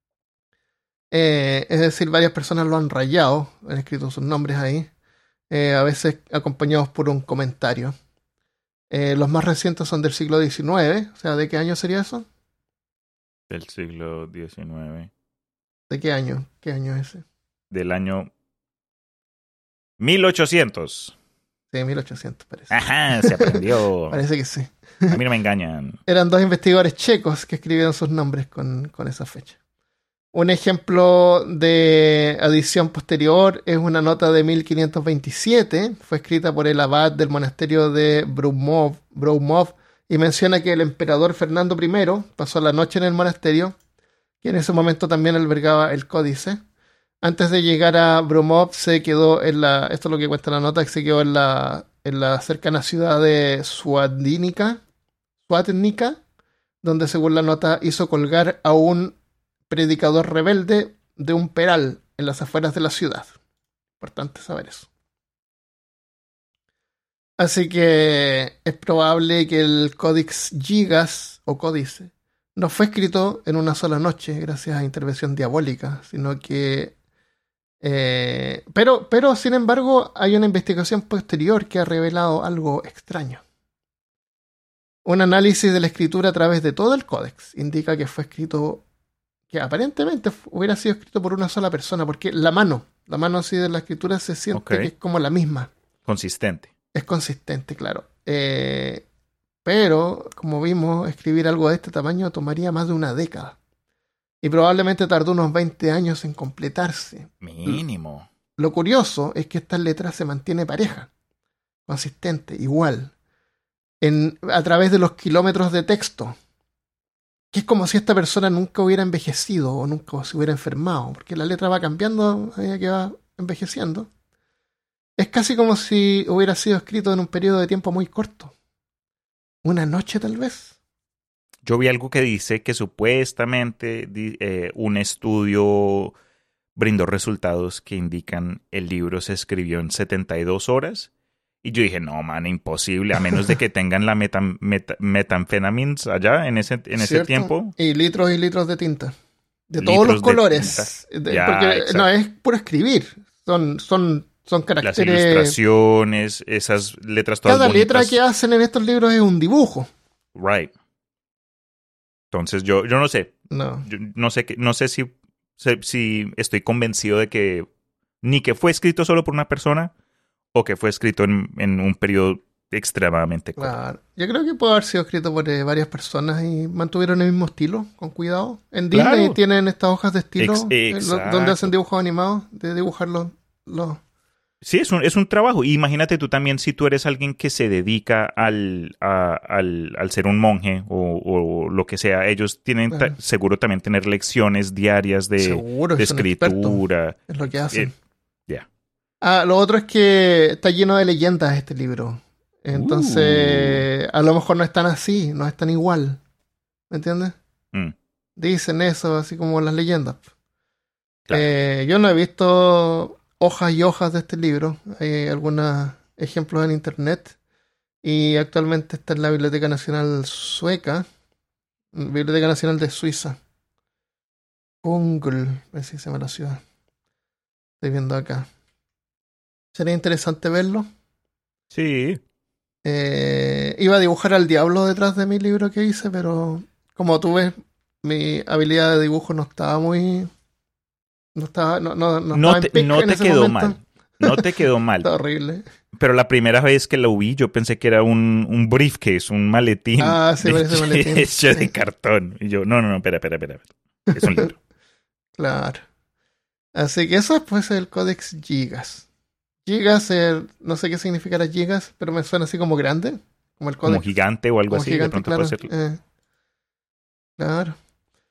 Es decir, varias personas lo han rayado, han escrito sus nombres ahí, a veces acompañados por un comentario. Los más recientes son del siglo XIX. O sea, ¿de qué año sería eso?
Del siglo XIX.
¿De qué año? ¿Qué año es ese?
Del año 1800.
Sí, 1800 parece.
Ajá, se aprendió.
Parece que sí.
A mí no me engañan.
Eran dos investigadores checos que escribieron sus nombres con esa fecha. Un ejemplo de adición posterior es una nota de 1527. Fue escrita por el abad del monasterio de Broumov y menciona que el emperador Fernando I pasó la noche en el monasterio, que en ese momento también albergaba el códice. Antes de llegar a Broumov se quedó esto es lo que cuenta la nota, que se quedó en la cercana ciudad de Swadnica, donde según la nota hizo colgar a un predicador rebelde de un peral en las afueras de la ciudad. Importante saber eso. Así que es probable que el Codex Gigas o Códice no fue escrito en una sola noche gracias a intervención diabólica, sino que pero sin embargo hay una investigación posterior que ha revelado algo extraño. Un análisis de la escritura a través de todo el códex indica que fue escrito, que aparentemente hubiera sido escrito por una sola persona, porque la mano así de la escritura se siente que es como la misma.
Consistente.
Es consistente, claro. Pero, como vimos, escribir algo de este tamaño tomaría más de una década. Y probablemente tardó unos 20 años en completarse.
Mínimo.
Lo curioso es que esta letra se mantiene pareja, consistente, igual, a través de los kilómetros de texto. Que es como si esta persona nunca hubiera envejecido o nunca se hubiera enfermado, porque la letra va cambiando a medida que va envejeciendo. Es casi como si hubiera sido escrito en un periodo de tiempo muy corto. Una noche, tal vez.
Yo vi algo que dice que supuestamente un estudio brindó resultados que indican el libro se escribió en 72 horas. Y yo dije, no, man, imposible, a menos de que tengan la metanfetamines allá en ese tiempo.
Y litros de tinta. De todos los colores. Porque no es puro escribir. Son caracteres.
Las ilustraciones, esas letras todas
Cada
bonitas.
letra que hacen en estos libros es un dibujo.
Right. Entonces yo no sé.
No.
Yo no sé si estoy convencido de que ni que fue escrito solo por una persona o que fue escrito en un periodo extremadamente corto.
Claro. Yo creo que puede haber sido escrito por varias personas y mantuvieron el mismo estilo, con cuidado. En Disney
Claro.
tienen estas hojas de estilo
Exacto.
donde hacen dibujos animados, de dibujar los...
Sí, es un trabajo. Y imagínate tú también si tú eres alguien que se dedica al ser un monje o lo que sea. Ellos tienen
Claro.
seguro también tener lecciones diarias
Seguro
de
que son expertos
escritura.
en lo que hacen.
Ya.
Lo otro es que está lleno de leyendas este libro. Entonces, a lo mejor no es tan así, no es tan igual. ¿Me entiendes?
Mm,
Dicen eso, así como las leyendas.
claro.
Yo no he visto hojas y hojas de este libro. Hay algunos ejemplos en internet. Y actualmente está en la Biblioteca Nacional Sueca. Biblioteca Nacional de Suiza. Kungl, así se llama la ciudad. Estoy viendo acá. Sería interesante verlo.
Sí.
Iba a dibujar al diablo detrás de mi libro que hice, pero como tú ves, mi habilidad de dibujo no estaba muy... No estaba, no estaba en pic
No
en
te
ese
quedó
momento.
mal. No te quedó mal.
Está horrible.
Pero la primera vez que lo vi, yo pensé que era un briefcase, un maletín
Sí, parece maletín.
hecho
Sí.
de cartón. Y yo, no, espera. Es un libro.
Claro. Así que eso pues es el Codex Gigas. Gigas, no sé qué significará Gigas, pero me suena así como grande. Como el
Como
Codex.
gigante o algo
Como
así.
gigante,
De pronto
claro.
puede ser.
Claro.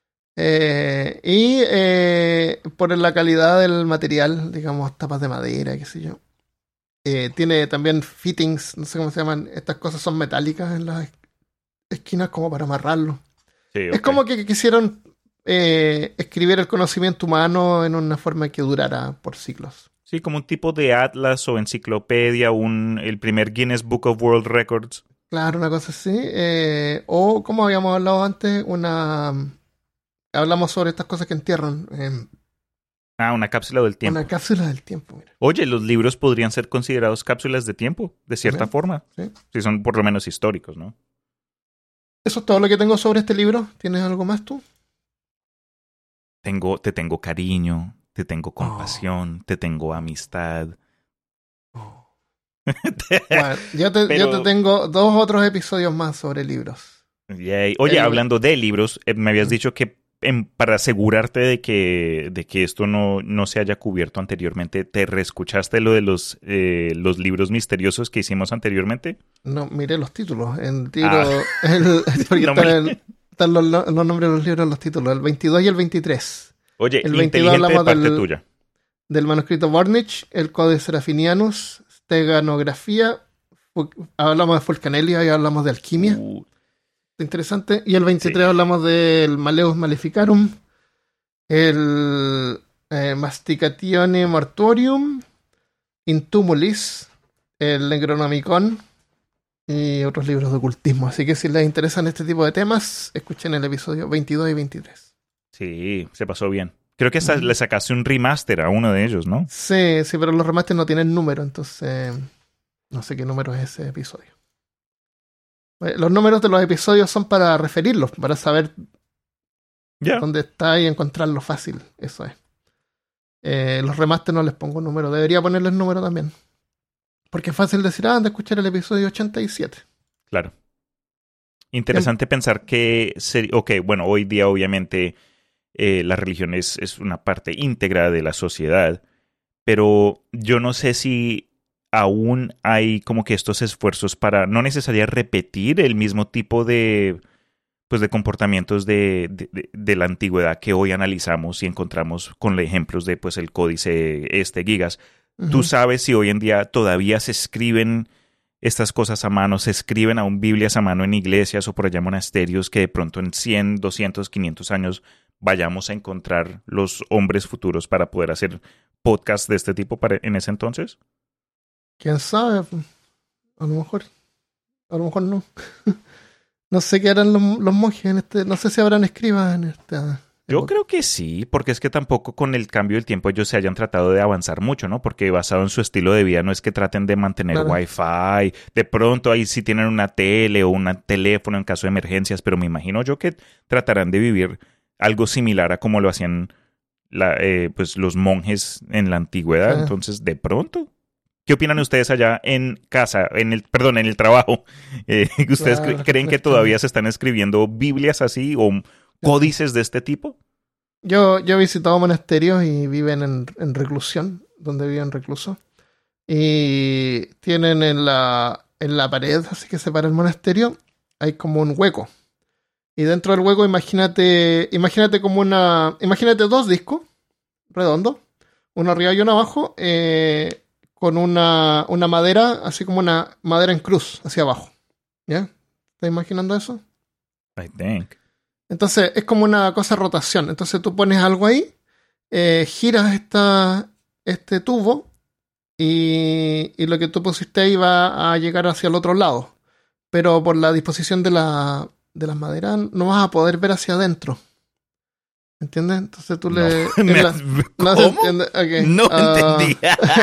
Por la calidad del material, digamos, tapas de madera, qué sé yo. Tiene también fittings, no sé cómo se llaman. Estas cosas son metálicas en las esquinas como para amarrarlo.
Sí,
Es como que quisieron escribir el conocimiento humano en una forma que durara por siglos.
Sí, como un tipo de atlas o enciclopedia, el primer Guinness Book of World Records.
Claro, una cosa así. O como habíamos hablado antes, hablamos sobre estas cosas que entierran.
Una cápsula del tiempo.
Una cápsula del tiempo, mira.
Oye, los libros podrían ser considerados cápsulas de tiempo, de cierta
También,
forma.
sí.
Si son por lo menos históricos, ¿no?
Eso es todo lo que tengo sobre este libro. ¿Tienes algo más tú?
Te tengo cariño, te tengo compasión, te tengo amistad.
Bueno, yo te
Pero-
tengo 2 otros episodios más sobre libros.
Yay. Oye, hablando de libros, me habías dicho que para asegurarte de que esto no se haya cubierto anteriormente, ¿te reescuchaste lo de los libros misteriosos que hicimos anteriormente?
No, miré los títulos. En tiro, porque
No
están los nombres de los libros en los títulos, el 22 y el 23.
Oye,
El 22
inteligente de
hablamos
parte tuya.
del manuscrito Vornich, el Codex Serafinianus, Steganografía, hablamos de Fulcanelia y hablamos de alquimia. Interesante. Y el 23
Sí.
hablamos del Maleus Maleficarum, el Masticatione Mortuorium, Intumulis, el Necronomicon y otros libros de ocultismo. Así que si les interesan este tipo de temas, escuchen el episodio 22 y 23.
Sí, se pasó bien. Creo que hasta le sacaste un remaster a uno de ellos, ¿no?
Sí, pero los remasters no tienen número, entonces no sé qué número es ese episodio. Los números de los episodios son para referirlos, para saber
Ya.
dónde está y encontrarlo fácil. Eso es. Los remasters no les pongo número. Debería ponerles número también. Porque es fácil decir, anda a escuchar el episodio 87.
Claro. Interesante pensar que, bueno, hoy día obviamente la religión es una parte íntegra de la sociedad, pero yo no sé si aún hay como que estos esfuerzos para no necesariamente repetir el mismo tipo de comportamientos de la antigüedad que hoy analizamos y encontramos con ejemplos de pues el códice Gigas. ¿Tú sabes si hoy en día todavía se escriben estas cosas a mano, se escriben aún Biblias a mano en iglesias o por allá monasterios que de pronto en 100, 200, 500 años vayamos a encontrar los hombres futuros para poder hacer podcasts de este tipo en ese entonces?
¿Quién sabe? A lo mejor no. No sé qué harán los monjes en este. No sé si habrán escribas
Yo creo que sí, porque es que tampoco con el cambio del tiempo ellos se hayan tratado de avanzar mucho, ¿no? Porque basado en su estilo de vida no es que traten de mantener Wi-Fi. De pronto ahí sí tienen una tele o un teléfono en caso de emergencias, pero me imagino yo que tratarán de vivir algo similar a como lo hacían pues los monjes en la antigüedad. Entonces, de pronto, ¿qué opinan ustedes allá en casa, en el trabajo? ¿Ustedes creen que todavía se están escribiendo Biblias así o códices de este tipo?
Yo he visitado monasterios y viven en reclusión, donde viven reclusos. Y tienen en la pared, así que separa el monasterio, hay como un hueco. Y dentro del hueco imagínate imagínate dos discos redondos, uno arriba y uno abajo, con una madera, así como una madera en cruz hacia abajo. ¿Ya? ¿Estás imaginando eso?
I think.
Entonces es como una cosa de rotación. Entonces tú pones algo ahí, giras este tubo y lo que tú pusiste ahí va a llegar hacia el otro lado. Pero por la disposición de las maderas no vas a poder ver hacia adentro. ¿Entiendes? Entonces tú le...
¿Cómo?
se entiende. Okay.
No entendí.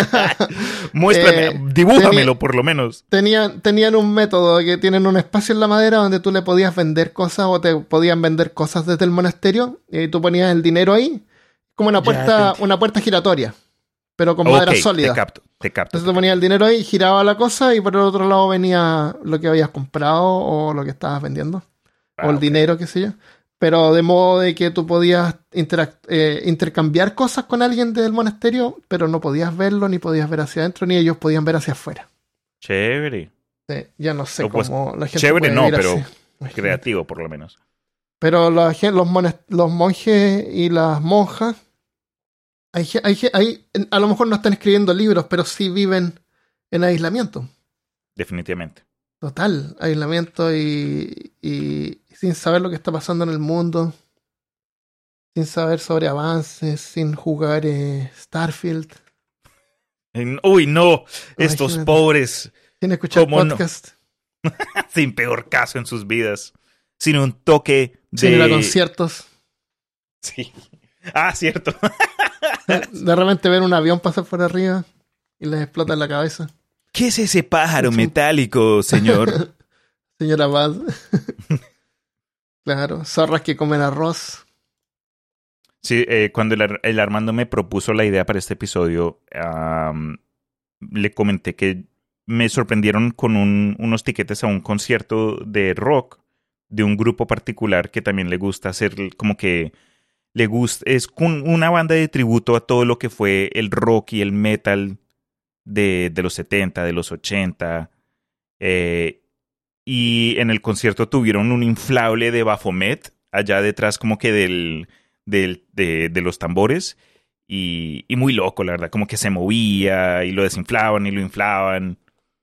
Muéstrame, dibújamelo por lo menos.
Tenían un método que tienen un espacio en la madera donde tú le podías vender cosas o te podían vender cosas desde el monasterio y tú ponías el dinero ahí, como una puerta giratoria, pero con madera sólida.
Te capto.
Entonces tú ponías el dinero ahí, giraba la cosa y por el otro lado venía lo que habías comprado o lo que estabas vendiendo. O el dinero, qué sé yo. Pero de modo de que tú podías intercambiar cosas con alguien del monasterio, pero no podías verlo, ni podías ver hacia adentro, ni ellos podían ver hacia afuera.
Chévere.
Sí, ya no sé cómo la gente
chévere
puede
no,
vivir
pero
así.
creativo por lo menos.
Pero los monjes y las monjas, a lo mejor no están escribiendo libros, pero sí viven en aislamiento.
Definitivamente.
Total, aislamiento y sin saber lo que está pasando en el mundo, sin saber sobre avances, sin jugar Starfield.
Uy, no, estos pobres.
Sin escuchar podcast.
No? Sin peor caso en sus vidas. Sin un toque de...
Sin ir a conciertos.
Sí. Cierto.
De repente ven un avión pasar por arriba y les explota en la cabeza.
¿Qué es ese pájaro metálico, señor?
Señora Bad. Claro, zorras que comen arroz.
Sí, cuando el Armando me propuso la idea para este episodio, le comenté que me sorprendieron con unos tiquetes a un concierto de rock de un grupo particular que también le gusta hacer como que le gusta, es una banda de tributo a todo lo que fue el rock y el metal de los 70, de los 80. Y en el concierto tuvieron un inflable de Baphomet allá detrás como que de los tambores y muy loco, la verdad, como que se movía y lo desinflaban y lo inflaban.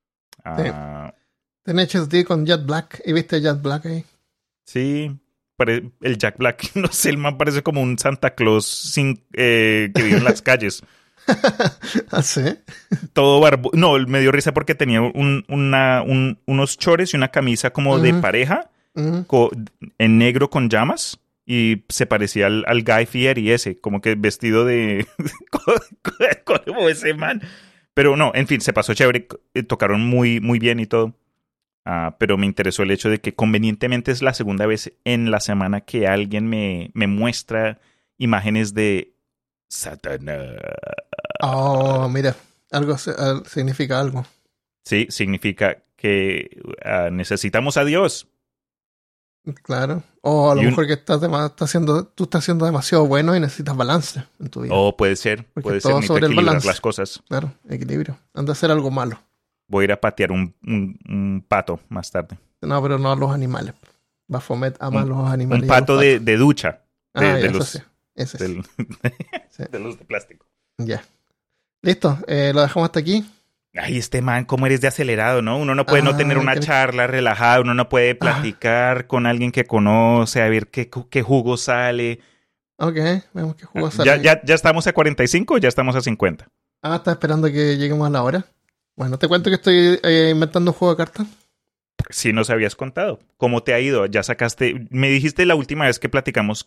Tenés HD con Jet Black y viste Jet Black ahí.
Sí, el Jack Black, no sé, el man parece como un Santa Claus que vive en las calles.
¿Ah, sí?
Todo barbo. No, me dio risa porque tenía unos chores y una camisa como de pareja en negro con llamas y se parecía al Guy Fieri ese, como que vestido de... como ese man. Pero no, en fin, se pasó chévere, tocaron muy, muy bien y todo. Pero me interesó el hecho de que convenientemente es la segunda vez en la semana que alguien me muestra imágenes de Satanás.
Oh, mira, algo significa algo.
Sí, significa que necesitamos a Dios.
Claro. O a lo mejor que tú estás siendo demasiado bueno y necesitas balance en tu vida.
Oh, puede ser.
Porque
puede ser.
todo sobre el balance.
Las cosas.
Claro, equilibrio. Anda a hacer algo malo.
Voy a ir a patear un pato más tarde.
No, pero no a los animales. Baphomet ama a los animales.
Un pato de ducha. De los,
sí. Ese sí.
De los de plástico.
Ya. Listo, lo dejamos hasta aquí.
Ay, man, cómo eres de acelerado, ¿no? Uno no puede no tener una charla relajada, uno no puede platicar con alguien que conoce, a ver qué jugo sale.
Ok, vemos qué jugo sale.
¿Ya estamos a 45 o ya estamos a 50?
Está esperando que lleguemos a la hora. Bueno, te cuento que estoy inventando un juego de cartas.
Sí, nos habías contado. ¿Cómo te ha ido? Ya sacaste... Me dijiste la última vez que platicamos que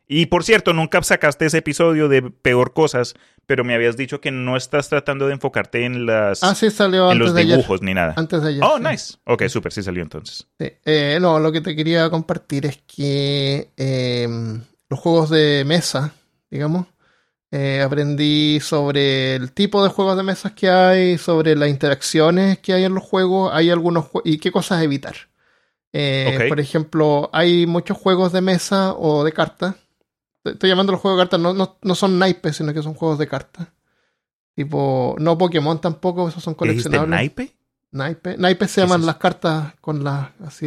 Y por cierto, nunca sacaste ese episodio de Peor Cosas, pero me habías dicho que no estás tratando de enfocarte en
Sí, salió
en
antes
los
de ayer.
dibujos ni nada.
Antes de ayer.
Oh,
sí.
nice. Ok, súper, sí salió entonces.
Sí. No, lo que te quería compartir es que los juegos de mesa, digamos, aprendí sobre el tipo de juegos de mesas que hay, sobre las interacciones que hay en los juegos, hay algunos y qué cosas evitar.
Ok.
Por ejemplo, hay muchos juegos de mesa o de cartas. Estoy llamando los juegos de cartas, no son naipes, sino que son juegos de cartas. Tipo, no Pokémon tampoco, esos son
¿Qué dijiste,
coleccionables.
naipe?
Naipes se
¿Qué es
llaman
eso?
las cartas con las, así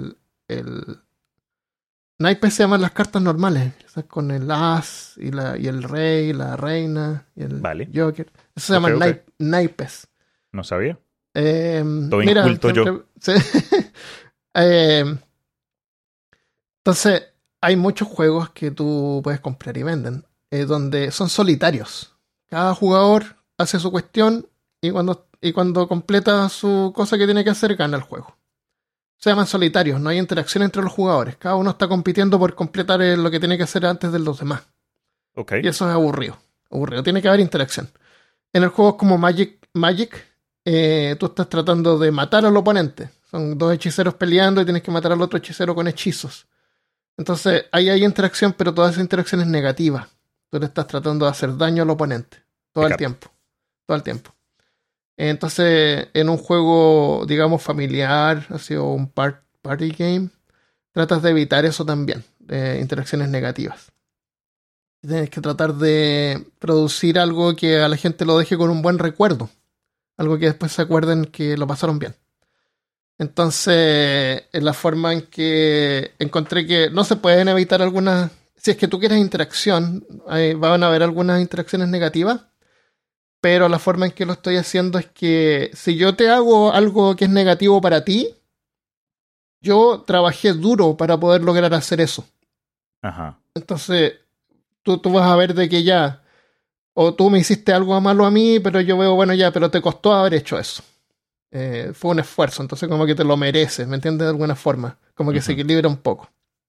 naipes se llaman las cartas normales, esas con el as y el rey, la reina y el
Vale.
joker. Eso se
Ok,
llaman
ok.
naipes.
No sabía. Todo
Mira,
inculto yo.
sí. Eh, entonces, hay muchos juegos que tú puedes comprar y venden, donde son solitarios. Cada jugador hace su cuestión y cuando completa su cosa que tiene que hacer, gana el juego. Se llaman solitarios, no hay interacción entre los jugadores. Cada uno está compitiendo por completar lo que tiene que hacer antes de los demás.
Ok.
Y eso es aburrido. Aburrido, tiene que haber interacción. En el juego como Magic, tú estás tratando de matar al oponente. Son dos hechiceros peleando y tienes que matar al otro hechicero con hechizos. Entonces, ahí hay interacción, pero toda esa interacción es negativa. Tú le estás tratando de hacer daño al oponente. Todo el tiempo. Todo el tiempo. Entonces, en un juego, digamos, familiar, así o un party game, tratas de evitar eso también, interacciones negativas. Tienes que tratar de producir algo que a la gente lo deje con un buen recuerdo. Algo que después se acuerden que lo pasaron bien. Entonces, en la forma en que encontré que no se pueden evitar algunas... Si es que tú quieres interacción, van a haber algunas interacciones negativas, pero la forma en que lo estoy haciendo es que si yo te hago algo que es negativo para ti, yo trabajé duro para poder lograr hacer eso.
Ajá.
Entonces, tú vas a ver de que ya, o tú me hiciste algo malo a mí, pero yo veo, bueno, ya, pero te costó haber hecho eso. Fue un esfuerzo, entonces como que te lo mereces, ¿me entiendes? De alguna forma, como que se equilibra un poco.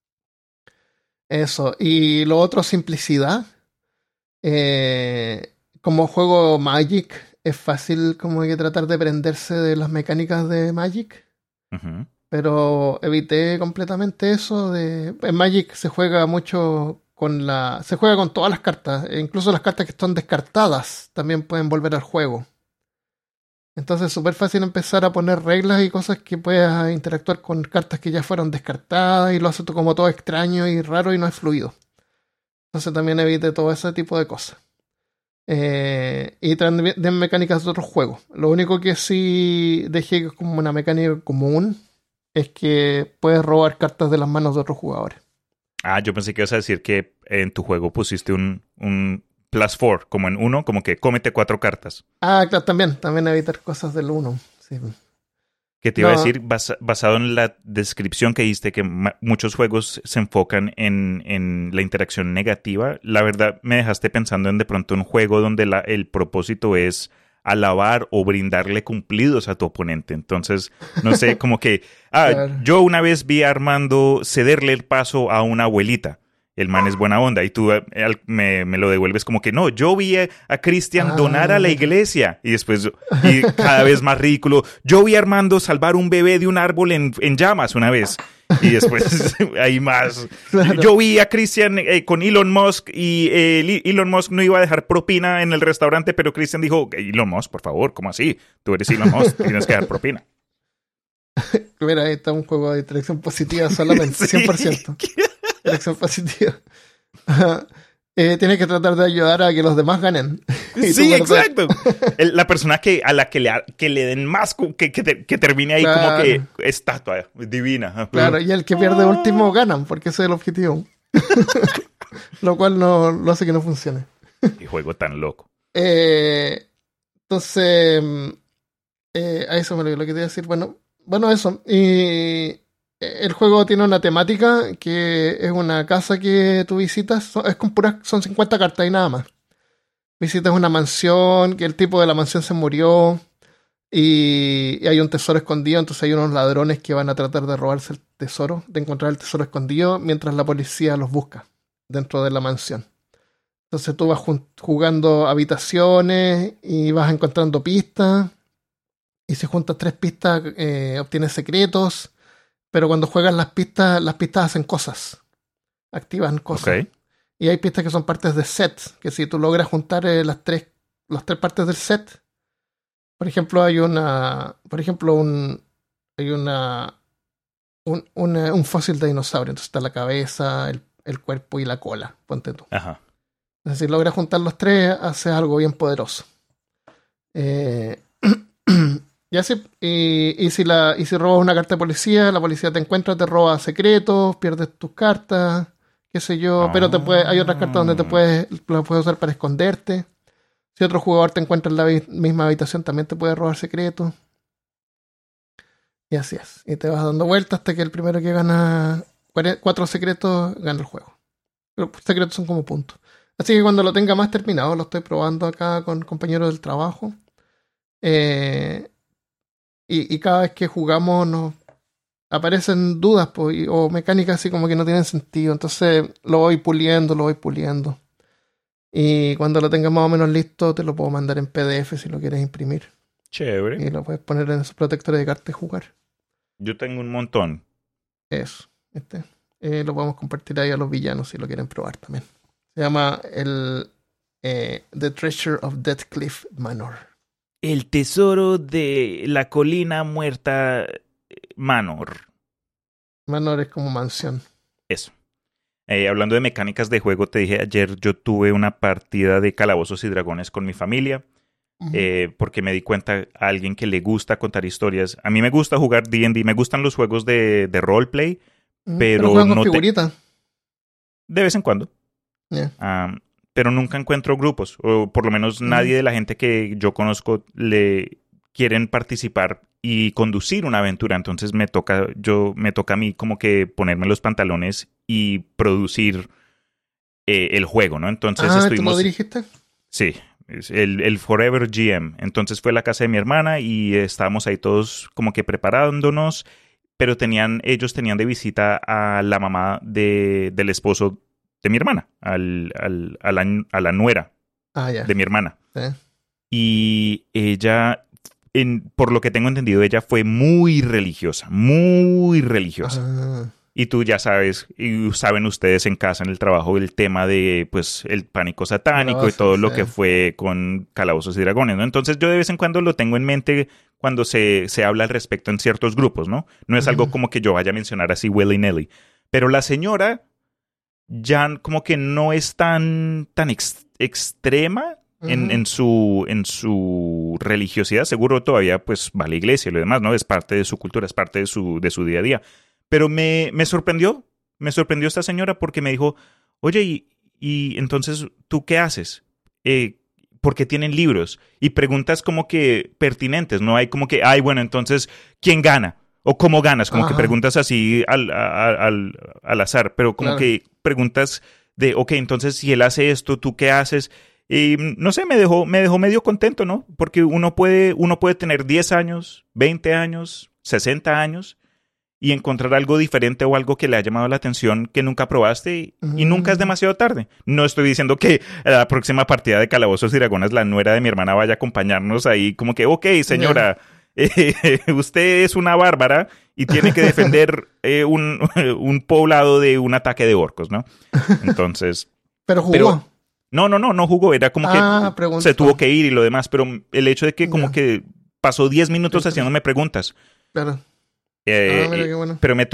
Eso, y lo otro, simplicidad. Como juego Magic, es fácil como que tratar de prenderse de las mecánicas de Magic,
Ujú.
pero evité completamente eso. En Magic se juega mucho se juega con todas las cartas, e incluso las cartas que están descartadas también pueden volver al juego. Entonces es súper fácil empezar a poner reglas y cosas que puedas interactuar con cartas que ya fueron descartadas y lo hace como todo extraño y raro y no es fluido. Entonces también evite todo ese tipo de cosas. Y también de mecánicas de otros juegos. Lo único que sí dejé como una mecánica común es que puedes robar cartas de las manos de otros jugadores.
Ah, yo pensé que ibas a decir que en tu juego pusiste un +4, como en uno, como que cómete 4 cartas.
Claro, también evitar cosas del uno. Sí.
Que te iba a decir, basado en la descripción que diste, que muchos juegos se enfocan en la interacción negativa, la verdad me dejaste pensando en de pronto un juego donde el propósito es alabar o brindarle cumplidos a tu oponente. Entonces, no sé, como que,
Claro.
yo una vez vi a Armando cederle el paso a una abuelita. El man es buena onda y tú me lo devuelves como que no, yo vi a Cristian donar a la iglesia y después, y cada vez más ridículo, yo vi a Armando salvar un bebé de un árbol en llamas una vez y después hay más.
Claro.
Yo vi a Cristian con Elon Musk y Elon Musk no iba a dejar propina en el restaurante, pero Cristian dijo, Elon Musk, por favor, ¿cómo así? Tú eres Elon Musk, tienes que dar propina.
Mira, ahí está un juego de interacción positiva solamente,
Sí.
100%. Interacción positiva. Tienes que tratar de ayudar a que los demás ganen. Y tú
Sí,
perder.
exacto. La persona a la que le den más, que termine ahí
Claro.
como que estatua divina.
Claro, y el que pierde último ganan, porque ese es el objetivo. Lo cual no lo hace que no funcione.
Qué juego tan loco.
Entonces, a eso me lo que te iba a decir. Bueno, eso. Y el juego tiene una temática que es una casa que tú visitas. Son 50 cartas y nada más. Visitas una mansión, que el tipo de la mansión se murió y hay un tesoro escondido, entonces hay unos ladrones que van a tratar de robarse el tesoro, de encontrar el tesoro escondido mientras la policía los busca. dentro de la mansión. Entonces tú vas jugando habitaciones y vas encontrando pistas. Y si juntas 3 pistas, obtienes secretos. Pero cuando juegas las pistas hacen cosas. Activan cosas.
Okay.
Y hay pistas que son partes de set. Que si tú logras juntar las tres partes del set. Por ejemplo, hay un fósil de dinosaurio. Entonces está la cabeza, el cuerpo y la cola. Ponte tú.
Ajá.
Entonces, si logras juntar los 3, haces algo bien poderoso. Y si robas una carta de policía, la policía te encuentra, te roba secretos, pierdes tus cartas, qué sé yo. Pero hay otras cartas donde las puedes usar para esconderte. Si otro jugador te encuentra en la misma habitación, también te puede robar secretos. Y así es. Y te vas dando vueltas hasta que el primero que gana 4 secretos gana el juego. Los secretos son como puntos. Así que cuando lo tenga más terminado, lo estoy probando acá con compañeros del trabajo. Y cada vez que jugamos nos aparecen dudas o mecánicas así como que no tienen sentido. Entonces lo voy puliendo. Y cuando lo tengas más o menos listo, te lo puedo mandar en PDF si lo quieres imprimir.
Chévere.
Y lo puedes poner en esos protectores de carta y jugar.
Yo tengo un montón.
Eso. Lo podemos compartir ahí a los villanos si lo quieren probar también. Se llama The Treasure of Deathcliff Manor.
El tesoro de la colina muerta Manor.
Manor es como mansión.
Eso. Hablando de mecánicas de juego, te dije ayer, yo tuve una partida de Calabozos y Dragones con mi familia. Porque me di cuenta a alguien que le gusta contar historias. A mí me gusta jugar D&D, me gustan los juegos de roleplay, pero
juegan con
no
figuritas.
De vez en cuando.
Yeah.
Pero nunca encuentro grupos, o por lo menos nadie de la gente que yo conozco le quieren participar y conducir una aventura. Entonces me toca a mí como que ponerme los pantalones y producir el juego, ¿no? Entonces
¿Tú lo dirigiste?
Sí. El Forever GM. Entonces fue a la casa de mi hermana y estábamos ahí todos como que preparándonos, pero ellos tenían de visita a la mamá del esposo de mi hermana, a la nuera de mi hermana.
Sí.
Y ella, por lo que tengo entendido, ella fue muy religiosa, muy religiosa. Y tú ya sabes, y saben ustedes en casa, en el trabajo, el tema de, pues, el pánico satánico y todo lo que fue con Calabozos y Dragones, ¿no? Entonces yo de vez en cuando lo tengo en mente cuando se habla al respecto en ciertos grupos, ¿no? No es algo como que yo vaya a mencionar así willy-nilly. Pero la señora ya como que no es tan extrema en su religiosidad. Seguro todavía, pues, va a la iglesia y lo demás, ¿no? Es parte de su cultura, es parte de su día a día. Pero me sorprendió esta señora porque me dijo, oye, y entonces, ¿tú qué haces? Porque tienen libros y preguntas como que pertinentes, no hay como que, bueno, entonces, ¿quién gana? O ¿cómo ganas? Como que preguntas así al azar, pero como que preguntas de, ok, entonces, si él hace esto, ¿tú qué haces? Y no sé, me dejó medio contento, ¿no? Porque uno puede tener 10 años, 20 años, 60 años y encontrar algo diferente o algo que le ha llamado la atención que nunca probaste y nunca es demasiado tarde. No estoy diciendo que la próxima partida de Calabozos y Dragones la nuera de mi hermana vaya a acompañarnos ahí como que, ok, señora, usted es una bárbara y tiene que defender un poblado de un ataque de orcos, ¿no? Entonces...
¿Pero jugó?
No jugó. Era como que se tuvo que ir y lo demás, pero el hecho de que como que pasó 10 minutos haciéndome preguntas.
Claro. Mira qué bueno.
Pero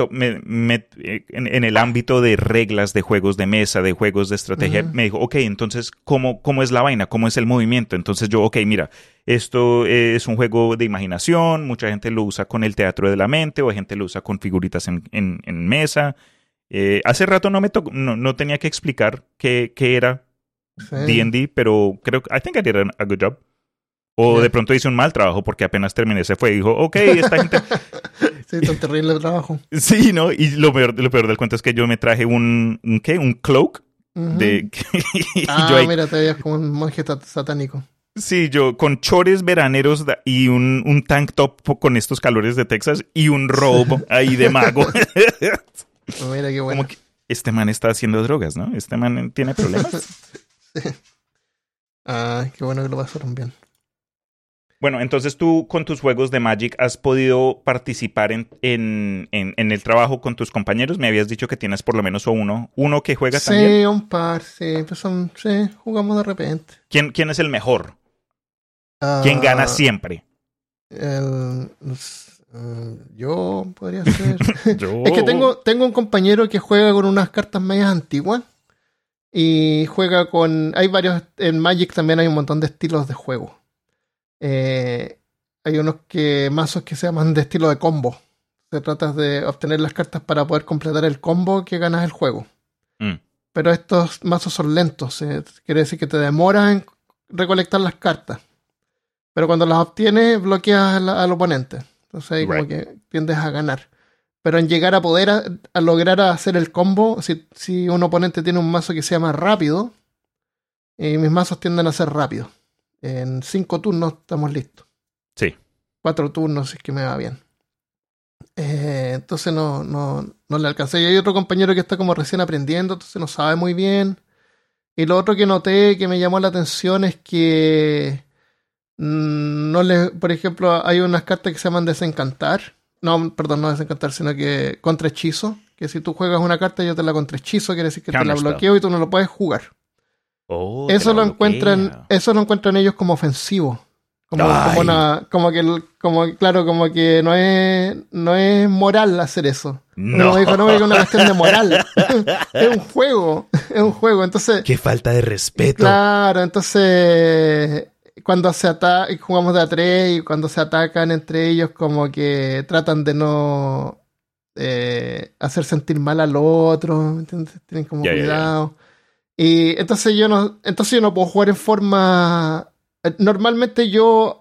en el ámbito de reglas de juegos de mesa, de juegos de estrategia, me dijo, ok, entonces, ¿cómo es la vaina? ¿Cómo es el movimiento? Entonces yo, ok, mira, esto es un juego de imaginación, mucha gente lo usa con el teatro de la mente, o gente lo usa con figuritas en mesa. Hace rato no tenía que explicar qué era D&D, pero creo que I think I did a good job. O de pronto hice un mal trabajo porque apenas terminé se fue y dijo, ok, esta gente...
Sí, tan terrible el trabajo.
Sí, ¿no? Y lo peor del cuento es que yo me traje un cloak.
Mira, te veías como un monje satánico.
Sí, yo con chores veraneros y un tank top con estos calores de Texas y un robe ahí de mago.
Mira qué bueno.
Este man está haciendo drogas, ¿no? Este man tiene problemas.
Sí. Ay, qué bueno que lo pasaron bien.
Bueno, entonces tú con tus juegos de Magic has podido participar en el trabajo con tus compañeros. Me habías dicho que tienes por lo menos uno que juega también.
Sí, un par, sí. Pues sí, jugamos de repente.
¿Quién es el mejor? ¿Quién gana siempre?
Yo podría ser.
Yo.
Es que tengo un compañero que juega con unas cartas medias antiguas. Y juega con... Hay varios... En Magic también hay un montón de estilos de juego. Hay unos mazos que se llaman de estilo de combo. Se trata de obtener las cartas para poder completar el combo que ganas el juego. Pero estos mazos son lentos. Quiere decir que te demoras en recolectar las cartas. Pero cuando las obtienes, bloqueas al oponente. Entonces ahí como que tiendes a ganar. Pero en llegar a poder a lograr hacer el combo, si un oponente tiene un mazo que sea más rápido, mis mazos tienden a ser rápidos. En 5 turnos estamos listos.
Sí.
4 turnos si es que me va bien. Entonces no le alcancé. Y hay otro compañero que está como recién aprendiendo, entonces no sabe muy bien. Y lo otro que noté que me llamó la atención es que por ejemplo, hay unas cartas que se llaman desencantar. No, perdón, no desencantar, sino que contrahechizo. Que si tú juegas una carta, yo te la contrahechizo, quiere decir que te la bloqueo y tú no lo puedes jugar. Eso lo encuentran ellos como ofensivo. Como que no es moral hacer eso.
No.
Uno dijo, no, es una cuestión de moral. Es un juego. Entonces.
Qué falta de respeto.
Claro, entonces. Cuando jugamos de a 3 y cuando se atacan entre ellos, como que tratan de no hacer sentir mal al otro, ¿entiendes? Tienen como cuidado. Y entonces yo no puedo jugar en forma. Normalmente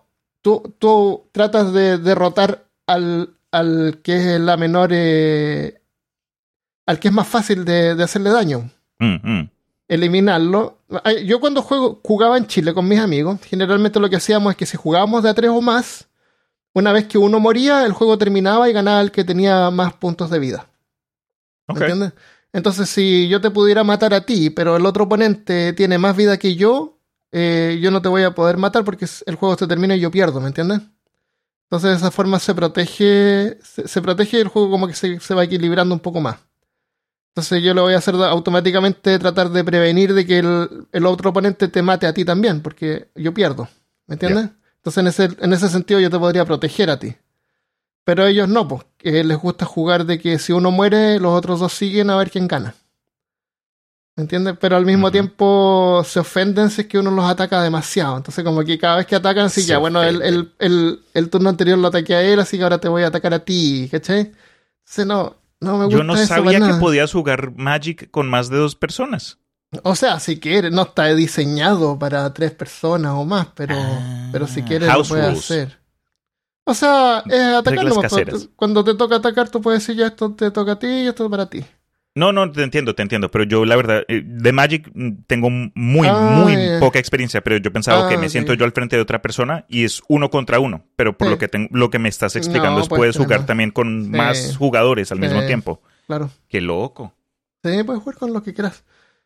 tú tratas de derrotar al que es la menor, al que es más fácil de hacerle daño. Eliminarlo. Yo cuando jugaba en Chile con mis amigos, generalmente lo que hacíamos es que si jugábamos de a 3 o más, una vez que uno moría, el juego terminaba y ganaba el que tenía más puntos de vida. ¿Me entiendes? Entonces, si yo te pudiera matar a ti, pero el otro oponente tiene más vida que yo no te voy a poder matar porque el juego se termina y yo pierdo, ¿me entiendes? Entonces, de esa forma se protege y el juego como que se va equilibrando un poco más. Entonces yo lo voy a hacer automáticamente, tratar de prevenir de que el otro oponente te mate a ti también, porque yo pierdo, ¿me entiendes? Yeah. Entonces en ese sentido yo te podría proteger a ti. Pero ellos no, pues, que les gusta jugar de que si uno muere, los otros dos siguen a ver quién gana. ¿Me entiendes? Pero al mismo tiempo se ofenden si es que uno los ataca demasiado. Entonces como que cada vez que atacan, sí, ya, bueno, el turno anterior lo ataqué a él, así que ahora te voy a atacar a ti, ¿cachai? Entonces no me gusta.
Yo no sabía que podías jugar Magic con más de 2 personas.
O sea, si quieres, no está diseñado para 3 personas o más, pero si quieres lo puedes hacer. O sea, es atacar nomás. Cuando te toca atacar, tú puedes decir, ya esto te toca a ti y esto es para ti.
No, te entiendo, pero yo la verdad, de Magic tengo muy poca experiencia, pero yo pensaba que me siento yo al frente de otra persona y es 1 contra 1, pero por lo que me estás explicando es puedes jugar también con más jugadores al mismo tiempo.
Claro.
Qué loco.
Sí, puedes jugar con lo que quieras.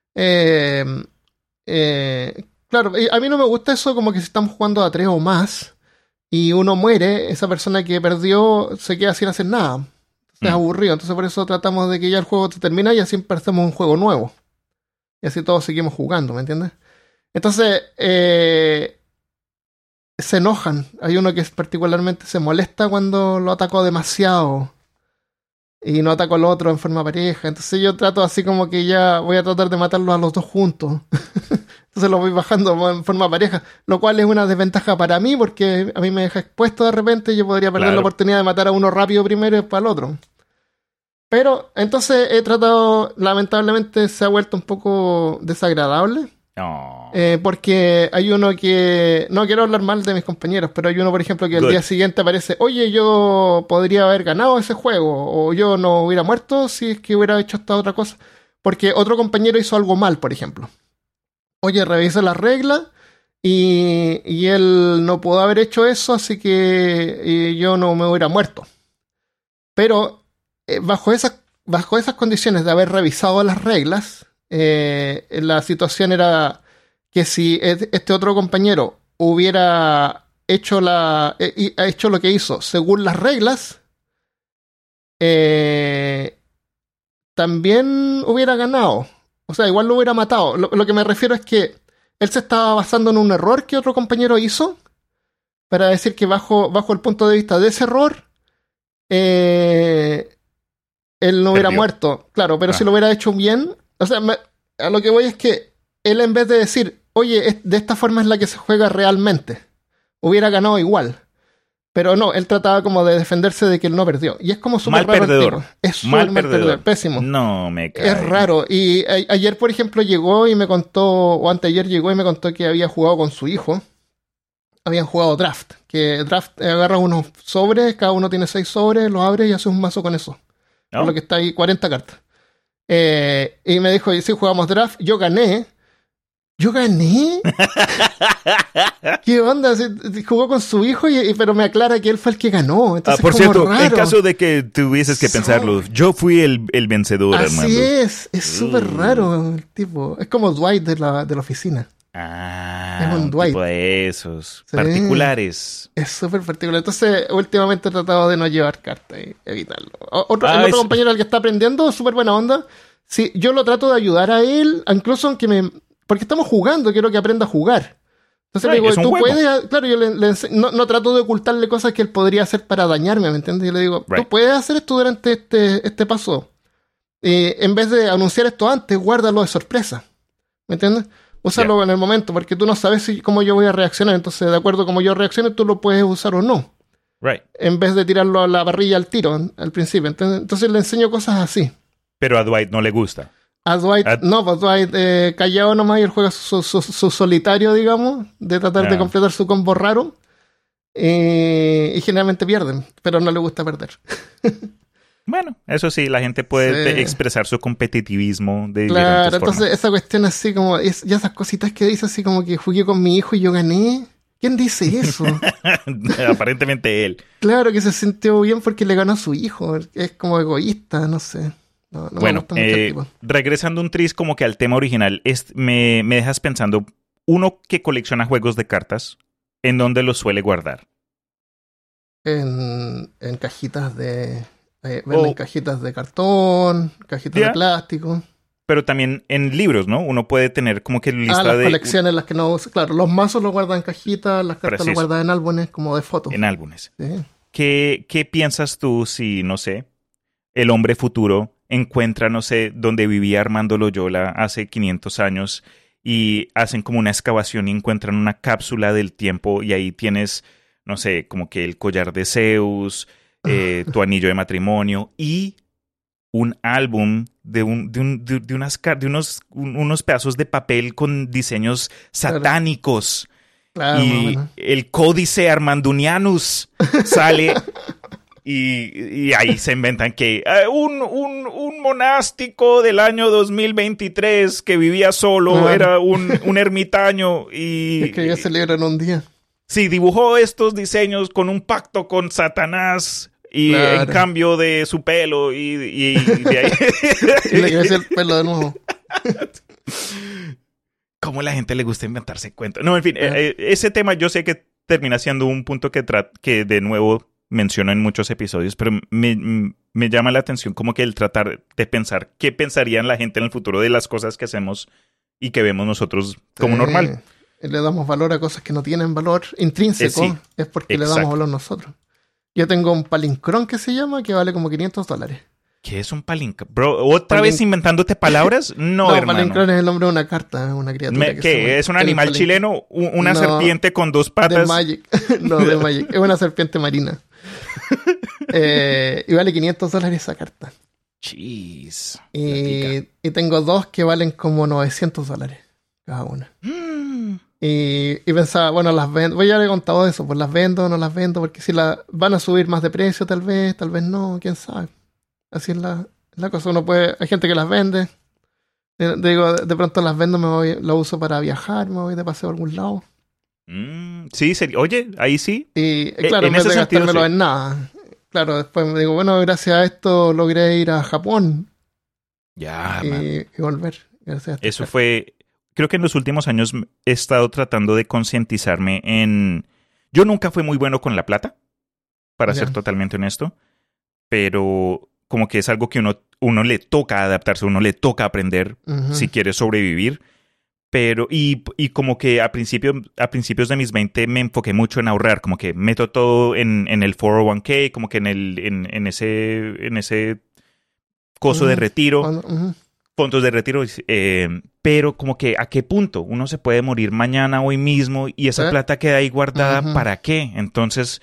Claro, a mí no me gusta eso como que si estamos jugando a 3 o más y uno muere, esa persona que perdió se queda sin hacer nada. Es aburrido, entonces por eso tratamos de que ya el juego se termina y así empezamos un juego nuevo. Y así todos seguimos jugando, ¿me entiendes? Entonces, se enojan. Hay uno que particularmente se molesta cuando lo atacó demasiado y no atacó al otro en forma pareja. Entonces yo trato así como que ya voy a tratar de matarlos a los dos juntos. Entonces lo voy bajando en forma pareja, lo cual es una desventaja para mí porque a mí me deja expuesto de repente y yo podría perder la oportunidad de matar a uno rápido primero y después al otro. Pero entonces he tratado, lamentablemente se ha vuelto un poco desagradable. Porque hay uno que, no quiero hablar mal de mis compañeros, pero hay uno por ejemplo que el día siguiente aparece, oye, yo podría haber ganado ese juego, o yo no hubiera muerto si es que hubiera hecho esta otra cosa, porque otro compañero hizo algo mal, por ejemplo. Oye, revisa las reglas y él no pudo haber hecho eso, así que yo no me hubiera muerto. Pero bajo esas bajo esas condiciones de haber revisado las reglas, la situación era que si este otro compañero hubiera hecho hecho lo que hizo según las reglas, también hubiera ganado. O sea, igual lo hubiera matado. Lo que me refiero es que él se estaba basando en un error que otro compañero hizo para decir que bajo el punto de vista de ese error, él no hubiera muerto. Claro, pero si lo hubiera hecho bien... O sea, a lo que voy es que él, en vez de decir, oye, de esta forma es la que se juega realmente, hubiera ganado igual. Pero no, él trataba como de defenderse de que él no perdió. Y es como súper raro.
Perdedor.
Es súper mal perdedor. Pésimo.
No me cae.
Es raro. Y ayer, por ejemplo, llegó y me contó, o anteayer llegó y me contó que había jugado con su hijo. Habían jugado draft. Que draft agarra unos sobres, cada uno tiene 6 sobres, los abre y hace un mazo con eso.
¿No?
Por lo que está ahí, 40 cartas. Y me dijo, y si jugamos draft, yo gané. ¿Yo gané? ¿Qué onda? Jugó con su hijo, pero me aclara que él fue el que ganó. Entonces,
por
como
cierto,
raro.
en caso de que tuvieses que pensarlo, yo fui el vencedor,
Así
Armando.
es súper raro el tipo. Es como Dwight de la oficina.
Ah,
es un Dwight.
Tipo de esos.
Sí.
Particulares.
Es súper particular. Entonces, últimamente he tratado de no llevar cartas y evitarlo. El otro compañero al que está aprendiendo, súper buena onda. Sí, yo lo trato de ayudar a él, incluso aunque porque estamos jugando, quiero que aprenda a jugar. Entonces le digo, tú puedes... Claro, yo no trato de ocultarle cosas que él podría hacer para dañarme, ¿me entiendes? Yo le digo, tú puedes hacer esto durante este paso. En vez de anunciar esto antes, guárdalo de sorpresa. ¿Me entiendes? Úsalo en el momento, porque tú no sabes cómo yo voy a reaccionar. Entonces, de acuerdo a cómo yo reaccione, tú lo puedes usar o no. En vez de tirarlo a la parrilla al tiro, al principio. Entonces le enseño cosas así.
Pero a Dwight no le gusta.
A Dwight, no, pues Dwight callado nomás y él juega su solitario, digamos, de tratar de completar su combo raro. Y generalmente pierden, pero no le gusta perder.
Bueno, eso sí, la gente puede expresar su competitivismo de diferentes
Claro,
formas.
entonces esa cuestión así como, ya esas cositas que dice así como que jugué con mi hijo y yo gané. ¿Quién dice eso?
Aparentemente él.
Claro, que se sintió bien porque le ganó a su hijo. Es como egoísta, no sé. No
bueno, regresando un tris como que al tema original, me dejas pensando, uno que colecciona juegos de cartas, ¿en dónde los suele guardar?
En cajitas de... venden cajitas de cartón, cajitas de plástico.
Pero también en libros, ¿no? Uno puede tener como que lista
las colecciones, las que no usa. Claro, los mazos los guardan en cajitas, las cartas los guardan en álbumes como de fotos.
En álbumes.
Sí.
¿Qué piensas tú si, no sé, el hombre futuro encuentra, no sé, donde vivía Armando Loyola hace 500 años y hacen como una excavación y encuentran una cápsula del tiempo y ahí tienes, no sé, como que el collar de Zeus, tu anillo de matrimonio y un álbum de unos pedazos de papel con diseños satánicos?
Claro,
y el Códice Armandunianus sale y ahí se inventan que un monástico del año 2023 que vivía solo, era un ermitaño y...
Es que ya celebran un día.
Sí, dibujó estos diseños con un pacto con Satanás y en cambio de su pelo y de ahí...
y le crece el pelo de nuevo.
¿Cómo a la gente le gusta inventarse cuentos? No, en fin, ese tema yo sé que termina siendo un punto que de nuevo menciono en muchos episodios, pero me llama la atención como que el tratar de pensar qué pensarían la gente en el futuro de las cosas que hacemos y que vemos nosotros como normal.
Le damos valor a cosas que no tienen valor intrínseco, es porque le damos valor nosotros. Yo tengo un palincrón que se llama, que vale como $500.
¿Qué es un palincrón? Bro, ¿otra vez inventándote palabras? No, hermano.
Palincrón es el nombre de una carta, una criatura.
¿Qué? ¿Es un animal chileno? ¿Una serpiente con 2 patas?
De Magic. No, de Magic. Es una serpiente marina. Y vale $500 esa carta.
Jeez.
Y tengo 2 que valen como $900 cada una. Y pensaba, bueno, las vendo. Pues ya le he contado eso, pues las vendo o no las vendo, porque si van a subir más de precio, tal vez no, quién sabe. Así es la cosa. Hay gente que las vende. Digo, de pronto las vendo, lo uso para viajar, me voy de paseo a algún lado.
Sí, oye, ahí sí.
Y claro, en vez de gastármelo en nada. claro, después me digo, bueno, gracias a esto logré ir a Japón
Ya, man.
y volver. Gracias a este
Eso
juego.
fue... Creo que en los últimos años he estado tratando de concientizarme en... Yo nunca fui muy bueno con la plata, para ser
Ya.
totalmente honesto, pero como que es algo que uno le toca adaptarse, uno le toca aprender
Ujú.
si quiere sobrevivir. Pero, y como que a principios de mis 20 me enfoqué mucho en ahorrar, como que meto todo en el 401k, como que en ese coso de
Ujú.
retiro,
Ujú.
fondos de retiro, pero como que a qué punto uno se puede morir mañana, hoy mismo, y esa
Sí.
plata queda ahí guardada,
Ujú.
¿para qué? Entonces,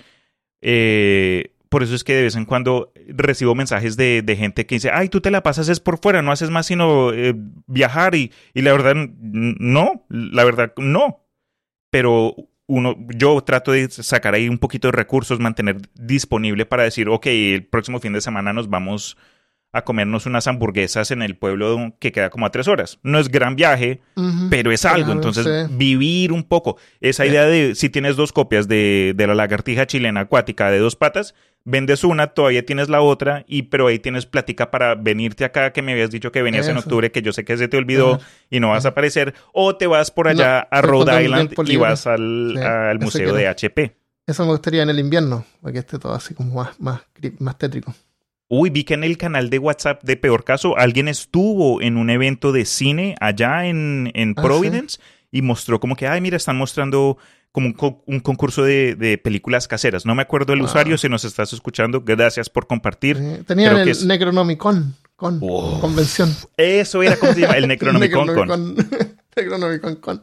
por eso es que de vez en cuando recibo mensajes de gente que dice, ay, tú te la pasas es por fuera, no haces más sino viajar y la verdad, no, la verdad, no. Pero yo trato de sacar ahí un poquito de recursos, mantener disponible para decir, ok, el próximo fin de semana nos vamos a comernos unas hamburguesas en el pueblo que queda como a 3 horas. No es gran viaje,
Ujú.
pero es algo. Entonces,
Sí.
vivir un poco. Esa
Sí.
idea de si tienes 2 copias de la lagartija chilena acuática de 2 patas, vendes una, todavía tienes la otra, pero ahí tienes plática para venirte acá, que me habías dicho que venías en
Eso.
octubre, que yo sé que se te olvidó
Claro.
y no vas a aparecer, o te vas por
No,
allá a
estoy
Rhode
con
Island
tiempo
y
libre.
vas al
Sí, eso
museo
quiero.
de HP.
Eso me gustaría en el invierno, para que esté todo así como más tétrico.
Uy, vi que en el canal de WhatsApp de Peor Caso alguien estuvo en un evento de cine allá en
Ah,
Providence y mostró como que, ay, mira, están mostrando como un concurso de películas caseras. No me acuerdo el usuario,
wow.
si nos estás escuchando, gracias por compartir.
Tenían
Creo que
el
es...
Necronomicon, convención.
Eso era como se llama, el Necronomicon Con.
Necronomicon. Necronomicon con.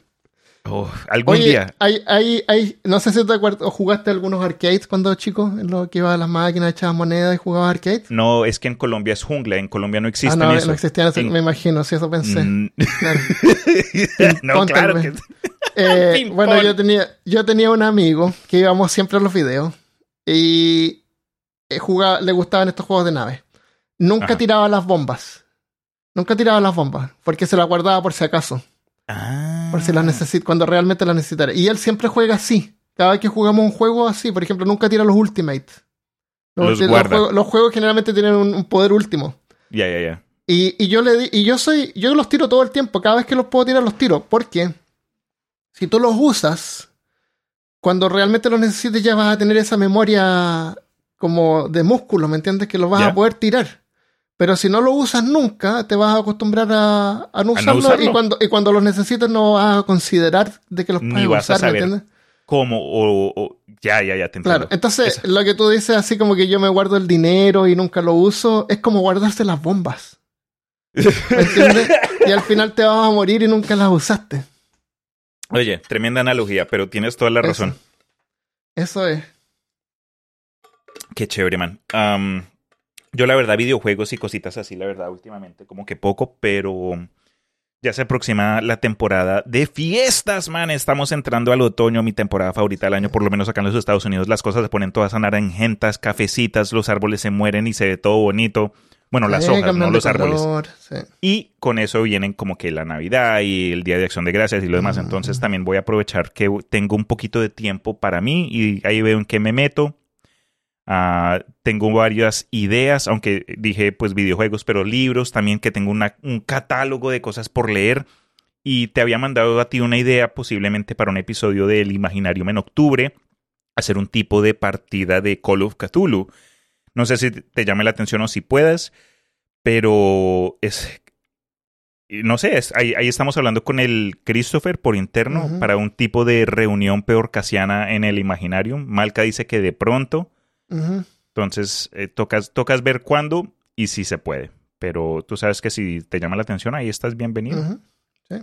Algún
Oye,
día.
no sé si te acuerdas o jugaste algunos arcades cuando chico, en lo que iba a las máquinas, echabas monedas y jugabas arcade.
No, es que en Colombia es jungla, en Colombia no
Ah,
existen
no,
eso.
no existían, me imagino, si eso pensé. Claro. Ping
No,
pong, tal
claro
vez.
que... Ping
Bueno,
pong.
yo tenía un amigo que íbamos siempre a los videos y le gustaban estos juegos de nave. Nunca
Ajá.
tiraba las bombas. Nunca tiraba las bombas, porque se las guardaba por si acaso. Por si las necesita, cuando realmente las necesitara. Y él siempre juega así. Cada vez que jugamos un juego así, por ejemplo, nunca tira los Ultimate.
Los guarda.
Los juegos generalmente tienen un poder último.
Ya.
Y yo yo los tiro todo el tiempo. Cada vez que los puedo tirar, los tiro. Porque si tú los usas, cuando realmente los necesites, ya vas a tener esa memoria como de músculo, ¿me entiendes? Que los vas a poder tirar. Pero si no lo usas nunca, te vas a acostumbrar a no usarlo. Y cuando los necesites, no vas a considerar de que los puedes
Ni vas
usar,
a saber
¿me entiendes?
cómo ya, te entiendo.
Claro, entonces lo que tú dices, así como que yo me guardo el dinero y nunca lo uso, es como guardarse las bombas. ¿Me entiendes? Y al final te vas a morir y nunca las usaste.
Oye, tremenda analogía, pero tienes toda la razón.
Eso es.
Qué chévere, man. Yo la verdad, videojuegos y cositas así, la verdad, últimamente como que poco, pero ya se aproxima la temporada de fiestas, man. Estamos entrando al otoño, mi temporada favorita del año, por lo menos acá en los Estados Unidos. Las cosas se ponen todas naranjentas, cafecitas, los árboles se mueren y se ve todo bonito. Bueno, las hojas, no los árboles.
Sí.
Y con eso vienen como que la Navidad y el Día de Acción de Gracias y lo demás. Entonces también voy a aprovechar que tengo un poquito de tiempo para mí y ahí veo en qué me meto. Tengo varias ideas, aunque dije pues videojuegos, pero libros también, que tengo un catálogo de cosas por leer. Y te había mandado a ti una idea posiblemente para un episodio del Imaginarium en octubre, hacer un tipo de partida de Call of Cthulhu. No sé si te llame la atención o si puedas, pero no sé, ahí estamos hablando con el Christopher por interno para un tipo de reunión peorcasiana en el Imaginarium. Malca dice que de pronto. Entonces, tocas ver cuándo y si se puede. Pero tú sabes que si te llama la atención, ahí estás bienvenido.
Sí.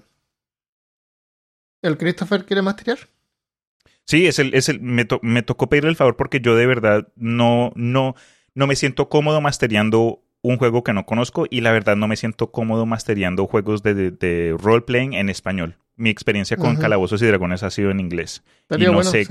¿El Christopher quiere más tirar?
Sí, me tocó pedirle el favor porque yo de verdad no me siento cómodo mastereando un juego que no conozco y la verdad no me siento cómodo mastereando juegos de role-playing en español. Mi experiencia con Calabozos y Dragones ha sido en inglés.
Estaría
y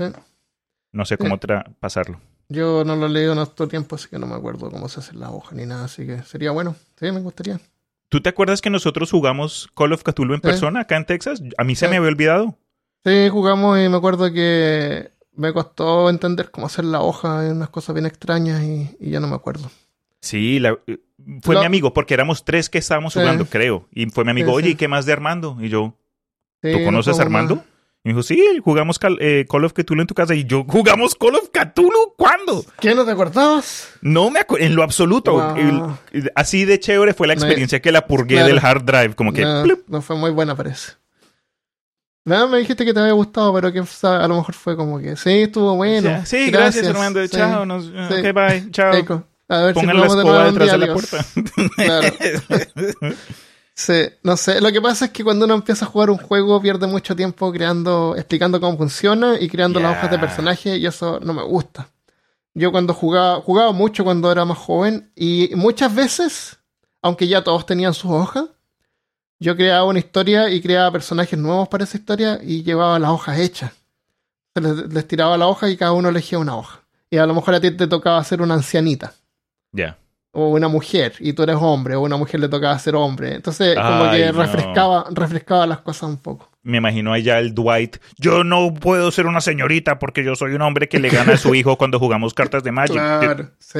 no sé cómo pasarlo.
Yo no lo he leído en otro tiempo, así que no me acuerdo cómo se hace la hoja ni nada, así que sería bueno. Sí, me gustaría.
¿Tú te acuerdas que nosotros jugamos Call of Cthulhu en persona acá en Texas? A mí se me había olvidado.
Sí, jugamos y me acuerdo que me costó entender cómo hacer la hoja, unas cosas bien extrañas y ya no me acuerdo.
Sí, fue mi amigo, porque éramos 3 que estábamos jugando, creo. Y fue mi amigo,
Sí,
oye,
sí.
¿y qué más de Armando? Y yo,
Sí,
¿tú
no
conoces
fue
a Armando?
una-
Y me dijo, sí, jugamos Call of Cthulhu en tu casa. Y yo, ¿jugamos Call of Cthulhu? ¿Cuándo?
¿Qué, no te acordabas?
No me acuerdo, en lo absoluto.
Wow.
Así de chévere fue la
No,
experiencia que la purgué
claro.
del hard drive. Como que,
No,
plup.
no fue muy buena, parece. Nada, me dijiste que te había gustado, pero que a lo mejor fue como que sí, estuvo bueno.
Sí, gracias Armando.
Sí,
Chao.
sí.
Ok, bye. Chao.
Eco. A ver
Pongan
si
la
jugamos de
escoba
nuevo un
detrás
día,
de la
Dios.
puerta.
Claro. Sí, no sé. Lo que pasa es que cuando uno empieza a jugar un juego pierde mucho tiempo explicando cómo funciona y creando las hojas de personaje y eso no me gusta. Yo cuando jugaba mucho cuando era más joven y muchas veces, aunque ya todos tenían sus hojas, yo creaba una historia y creaba personajes nuevos para esa historia y llevaba las hojas hechas. Les tiraba la hoja y cada uno elegía una hoja. Y a lo mejor a ti te tocaba ser una ancianita.
Ya.
O una mujer, y tú eres hombre, o una mujer le tocaba ser hombre. Entonces, como que refrescaba las cosas un poco.
Me imagino allá el Dwight. Yo no puedo ser una señorita porque yo soy un hombre que le gana a su hijo cuando jugamos cartas de Magic.
Claro, sí.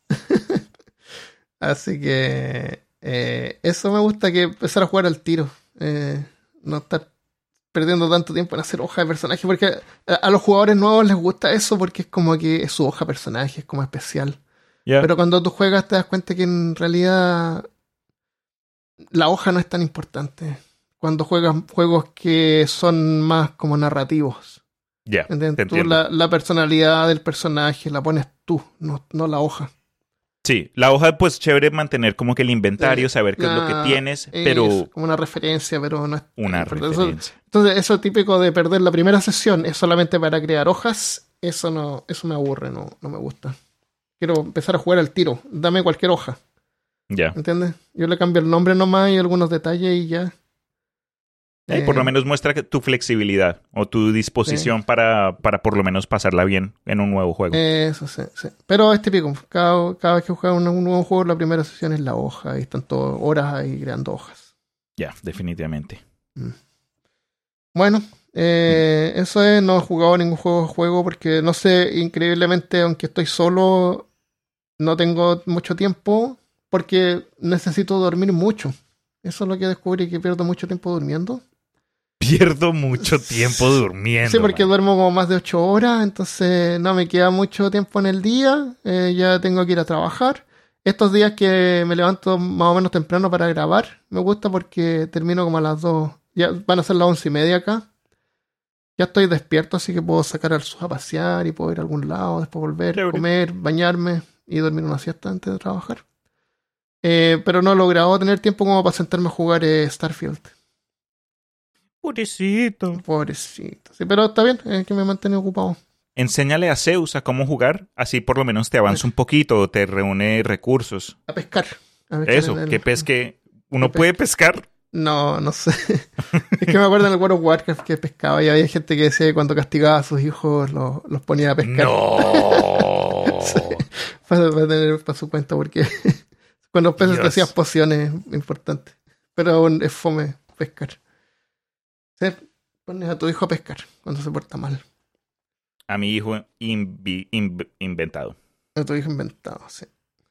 Así que eso me gusta, que empezar a jugar al tiro. No estar perdiendo tanto tiempo en hacer hoja de personaje, porque a los jugadores nuevos les gusta eso porque es como que es su hoja de personaje, es como especial.
Yeah.
Pero cuando tú juegas te das cuenta que en realidad la hoja no es tan importante. Cuando juegas juegos que son más como narrativos.
Ya,
¿Entiendes? Tú la personalidad del personaje la pones tú, no la hoja.
Sí, la hoja pues chévere mantener como que el inventario, saber qué es lo que tienes, pero...
Es como una referencia, pero no es...
Una referencia.
Entonces eso típico de perder la primera sesión es solamente para crear hojas, eso me aburre, no me gusta. Quiero empezar a jugar al tiro. Dame cualquier hoja.
Ya.
¿Entiendes? Yo le cambio el nombre nomás y algunos detalles y ya.
Por lo menos muestra tu flexibilidad o tu disposición para por lo menos pasarla bien en un nuevo juego.
Eso, sí. Pero es típico. Cada vez que juegas un nuevo juego, la primera sesión es la hoja. Y están todas horas ahí creando hojas.
Ya, definitivamente.
Bueno, eso es. No he jugado ningún juego porque, no sé, increíblemente, aunque estoy solo, no tengo mucho tiempo porque necesito dormir mucho. Eso es lo que descubrí, que pierdo mucho tiempo durmiendo.
Pierdo mucho tiempo durmiendo.
Sí, porque duermo como más de 8 horas, entonces no me queda mucho tiempo en el día. Ya tengo que ir a trabajar. Estos días que me levanto más o menos temprano para grabar, me gusta porque termino como a las 2. Ya van a ser las 11:30 acá. Ya estoy despierto, así que puedo sacar al sus a pasear y puedo ir a algún lado, después volver,
Chévere.
comer, bañarme y dormir una siesta antes de trabajar. Pero no he logrado tener tiempo como para sentarme a jugar Starfield.
Pobrecito.
Pobrecito. Sí, pero está bien, que me mantiene ocupado.
Enséñale a Zeus a cómo jugar, así por lo menos te avanza un poquito o te reúne recursos.
A pescar.
Eso, que pesque. ¿Uno puede pescar?
No sé. Es que me acuerdo en el World of Warcraft que pescaba y había gente que decía que cuando castigaba a sus hijos los ponía a pescar.
No.
Sí, para tener para su cuenta, porque con los peces te hacías pociones importantes. Pero aún es fome pescar. Sí, pones a tu hijo a pescar cuando se porta mal.
A mi hijo inventado.
A tu hijo inventado, sí.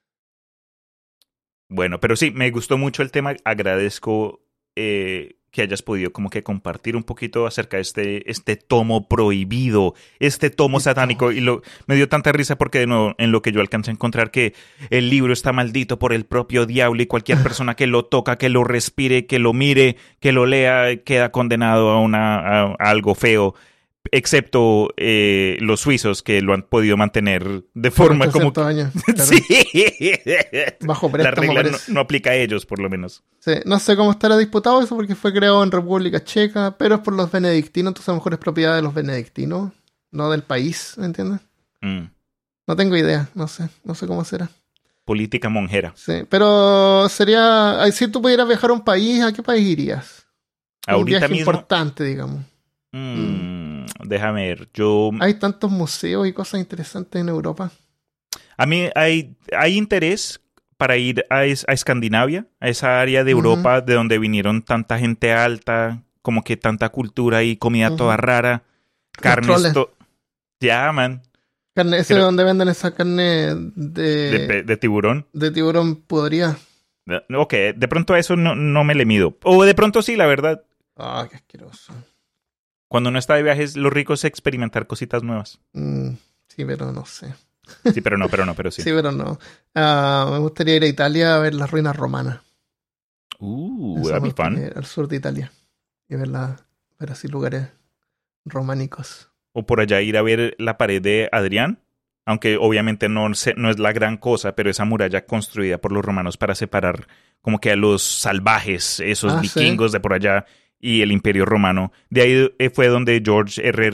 Bueno, pero sí, me gustó mucho el tema. Agradezco que hayas podido como que compartir un poquito acerca de este tomo prohibido, este tomo satánico. Y me dio tanta risa porque de nuevo, en lo que yo alcancé a encontrar que el libro está maldito por el propio diablo y cualquier persona que lo toca, que lo respire, que lo mire, que lo lea, queda condenado a algo feo. Excepto los suizos que lo han podido mantener de forma como...
Años, claro.
Sí.
Bajo préstamo.
La regla no aplica a ellos, por lo menos.
Sí, no sé cómo estará disputado eso porque fue creado en República Checa, pero es por los benedictinos, entonces a lo mejor es propiedad de los benedictinos, no del país, ¿me entiendes? No tengo idea, no sé cómo será.
Política monjera.
Sí, pero sería, si tú pudieras viajar a un país, ¿a qué país irías?
Ahorita
un viaje
mismo,
importante, digamos.
Déjame ver,
Hay tantos museos y cosas interesantes en Europa.
A mí hay interés para ir a Escandinavia, a esa área de Europa de donde vinieron tanta gente alta, como que tanta cultura y comida toda rara, carnes... Ya, man.
Carne, ese es donde venden esa carne
De tiburón.
de tiburón podrida.
Ok, de pronto a eso no me le mido. O de pronto sí, la verdad.
Ah, qué asqueroso.
Cuando uno está de viajes, lo rico es experimentar cositas nuevas.
Sí, pero no sé.
Sí, pero sí.
Sí, pero no. Me gustaría ir a Italia a ver las ruinas romanas.
That'd be fun.
Al sur de Italia. Y ver así lugares románicos.
O por allá ir a ver la pared de Adrián. Aunque obviamente no es la gran cosa, pero esa muralla construida por los romanos para separar como que a los salvajes, esos vikingos de por allá y el Imperio Romano. De ahí fue donde Jorge R.R.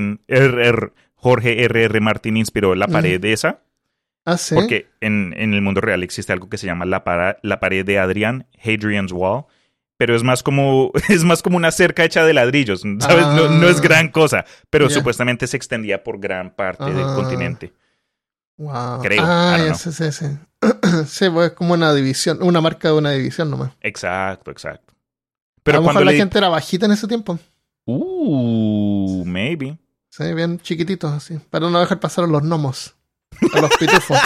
Martin inspiró la pared esa.
¿Sí?
Porque en el mundo real existe algo que se llama la pared de Adrián, Hadrian's Wall. Pero es más como una cerca hecha de ladrillos, ¿sabes? No es gran cosa, pero supuestamente se extendía por gran parte del continente.
Wow.
Creo.
Sí. Sí, pues es como una división, una marca de una división nomás.
Exacto. Pero
a lo mejor la gente era bajita en ese tiempo.
Maybe.
Sí, bien chiquititos así, para no dejar pasar a los gnomos, a los pitufos.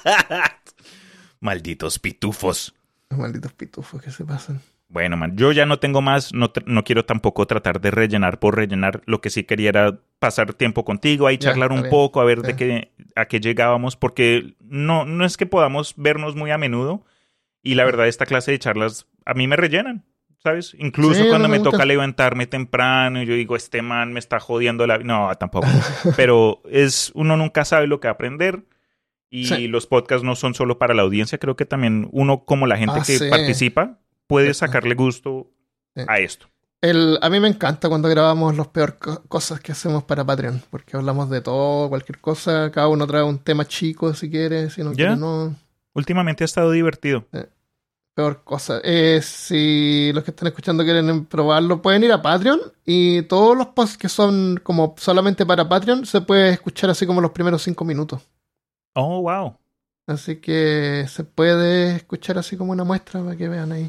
Malditos pitufos.
Malditos pitufos que se pasan.
Bueno, man, yo ya no tengo más, no quiero tampoco tratar de rellenar por rellenar. Lo que sí quería era pasar tiempo contigo, ahí charlar un poco, a ver a qué llegábamos, porque no es que podamos vernos muy a menudo, y la verdad esta clase de charlas a mí me rellenan, ¿sabes? Incluso cuando me toca levantarme temprano y yo digo, este man me está jodiendo la vida. No, tampoco. Pero uno nunca sabe lo que va a aprender, y los podcasts no son solo para la audiencia, creo que también uno como la gente que participa puede sacarle gusto a esto.
A mí me encanta cuando grabamos las peores cosas que hacemos para Patreon, porque hablamos de todo, cualquier cosa, cada uno trae un tema chico si quiere, si no quiere no.
Últimamente ha estado divertido.
Peor cosa. Si los que están escuchando quieren probarlo, pueden ir a Patreon y todos los posts que son como solamente para Patreon se puede escuchar así como los primeros 5 minutos.
Oh, wow.
Así que se puede escuchar así como una muestra para que vean ahí.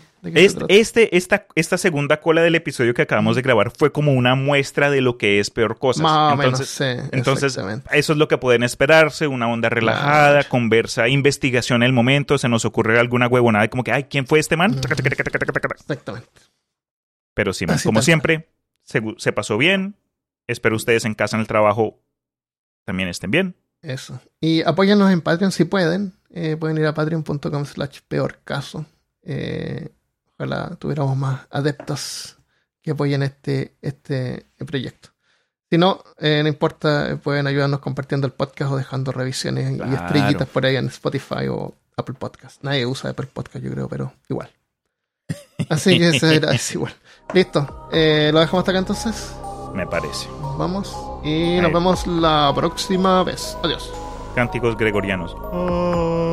Esta segunda cola del episodio que acabamos de grabar fue como una muestra de lo que es Peor Cosas.
Más o menos, sí.
Entonces, eso es lo que pueden esperarse, una onda relajada, conversa, investigación en el momento, se nos ocurre alguna huevonada como que, ay, ¿quién fue este man?
Exactamente.
Pero sí, man, como siempre, se pasó bien. Espero ustedes en casa en el trabajo también estén bien.
Eso. Y apóyanos en Patreon si pueden. Pueden ir a patreon.com/peorcaso. Ojalá tuviéramos más adeptos que apoyen este proyecto. Si no, no importa, pueden ayudarnos compartiendo el podcast o dejando revisiones y estrellitas por ahí en Spotify o Apple Podcast. Nadie usa Apple Podcast, yo creo, pero igual. Así que es igual. Listo. ¿Lo dejamos hasta acá entonces?
Me parece.
Vamos. Y nos vemos la próxima vez. Adiós.
Cánticos gregorianos.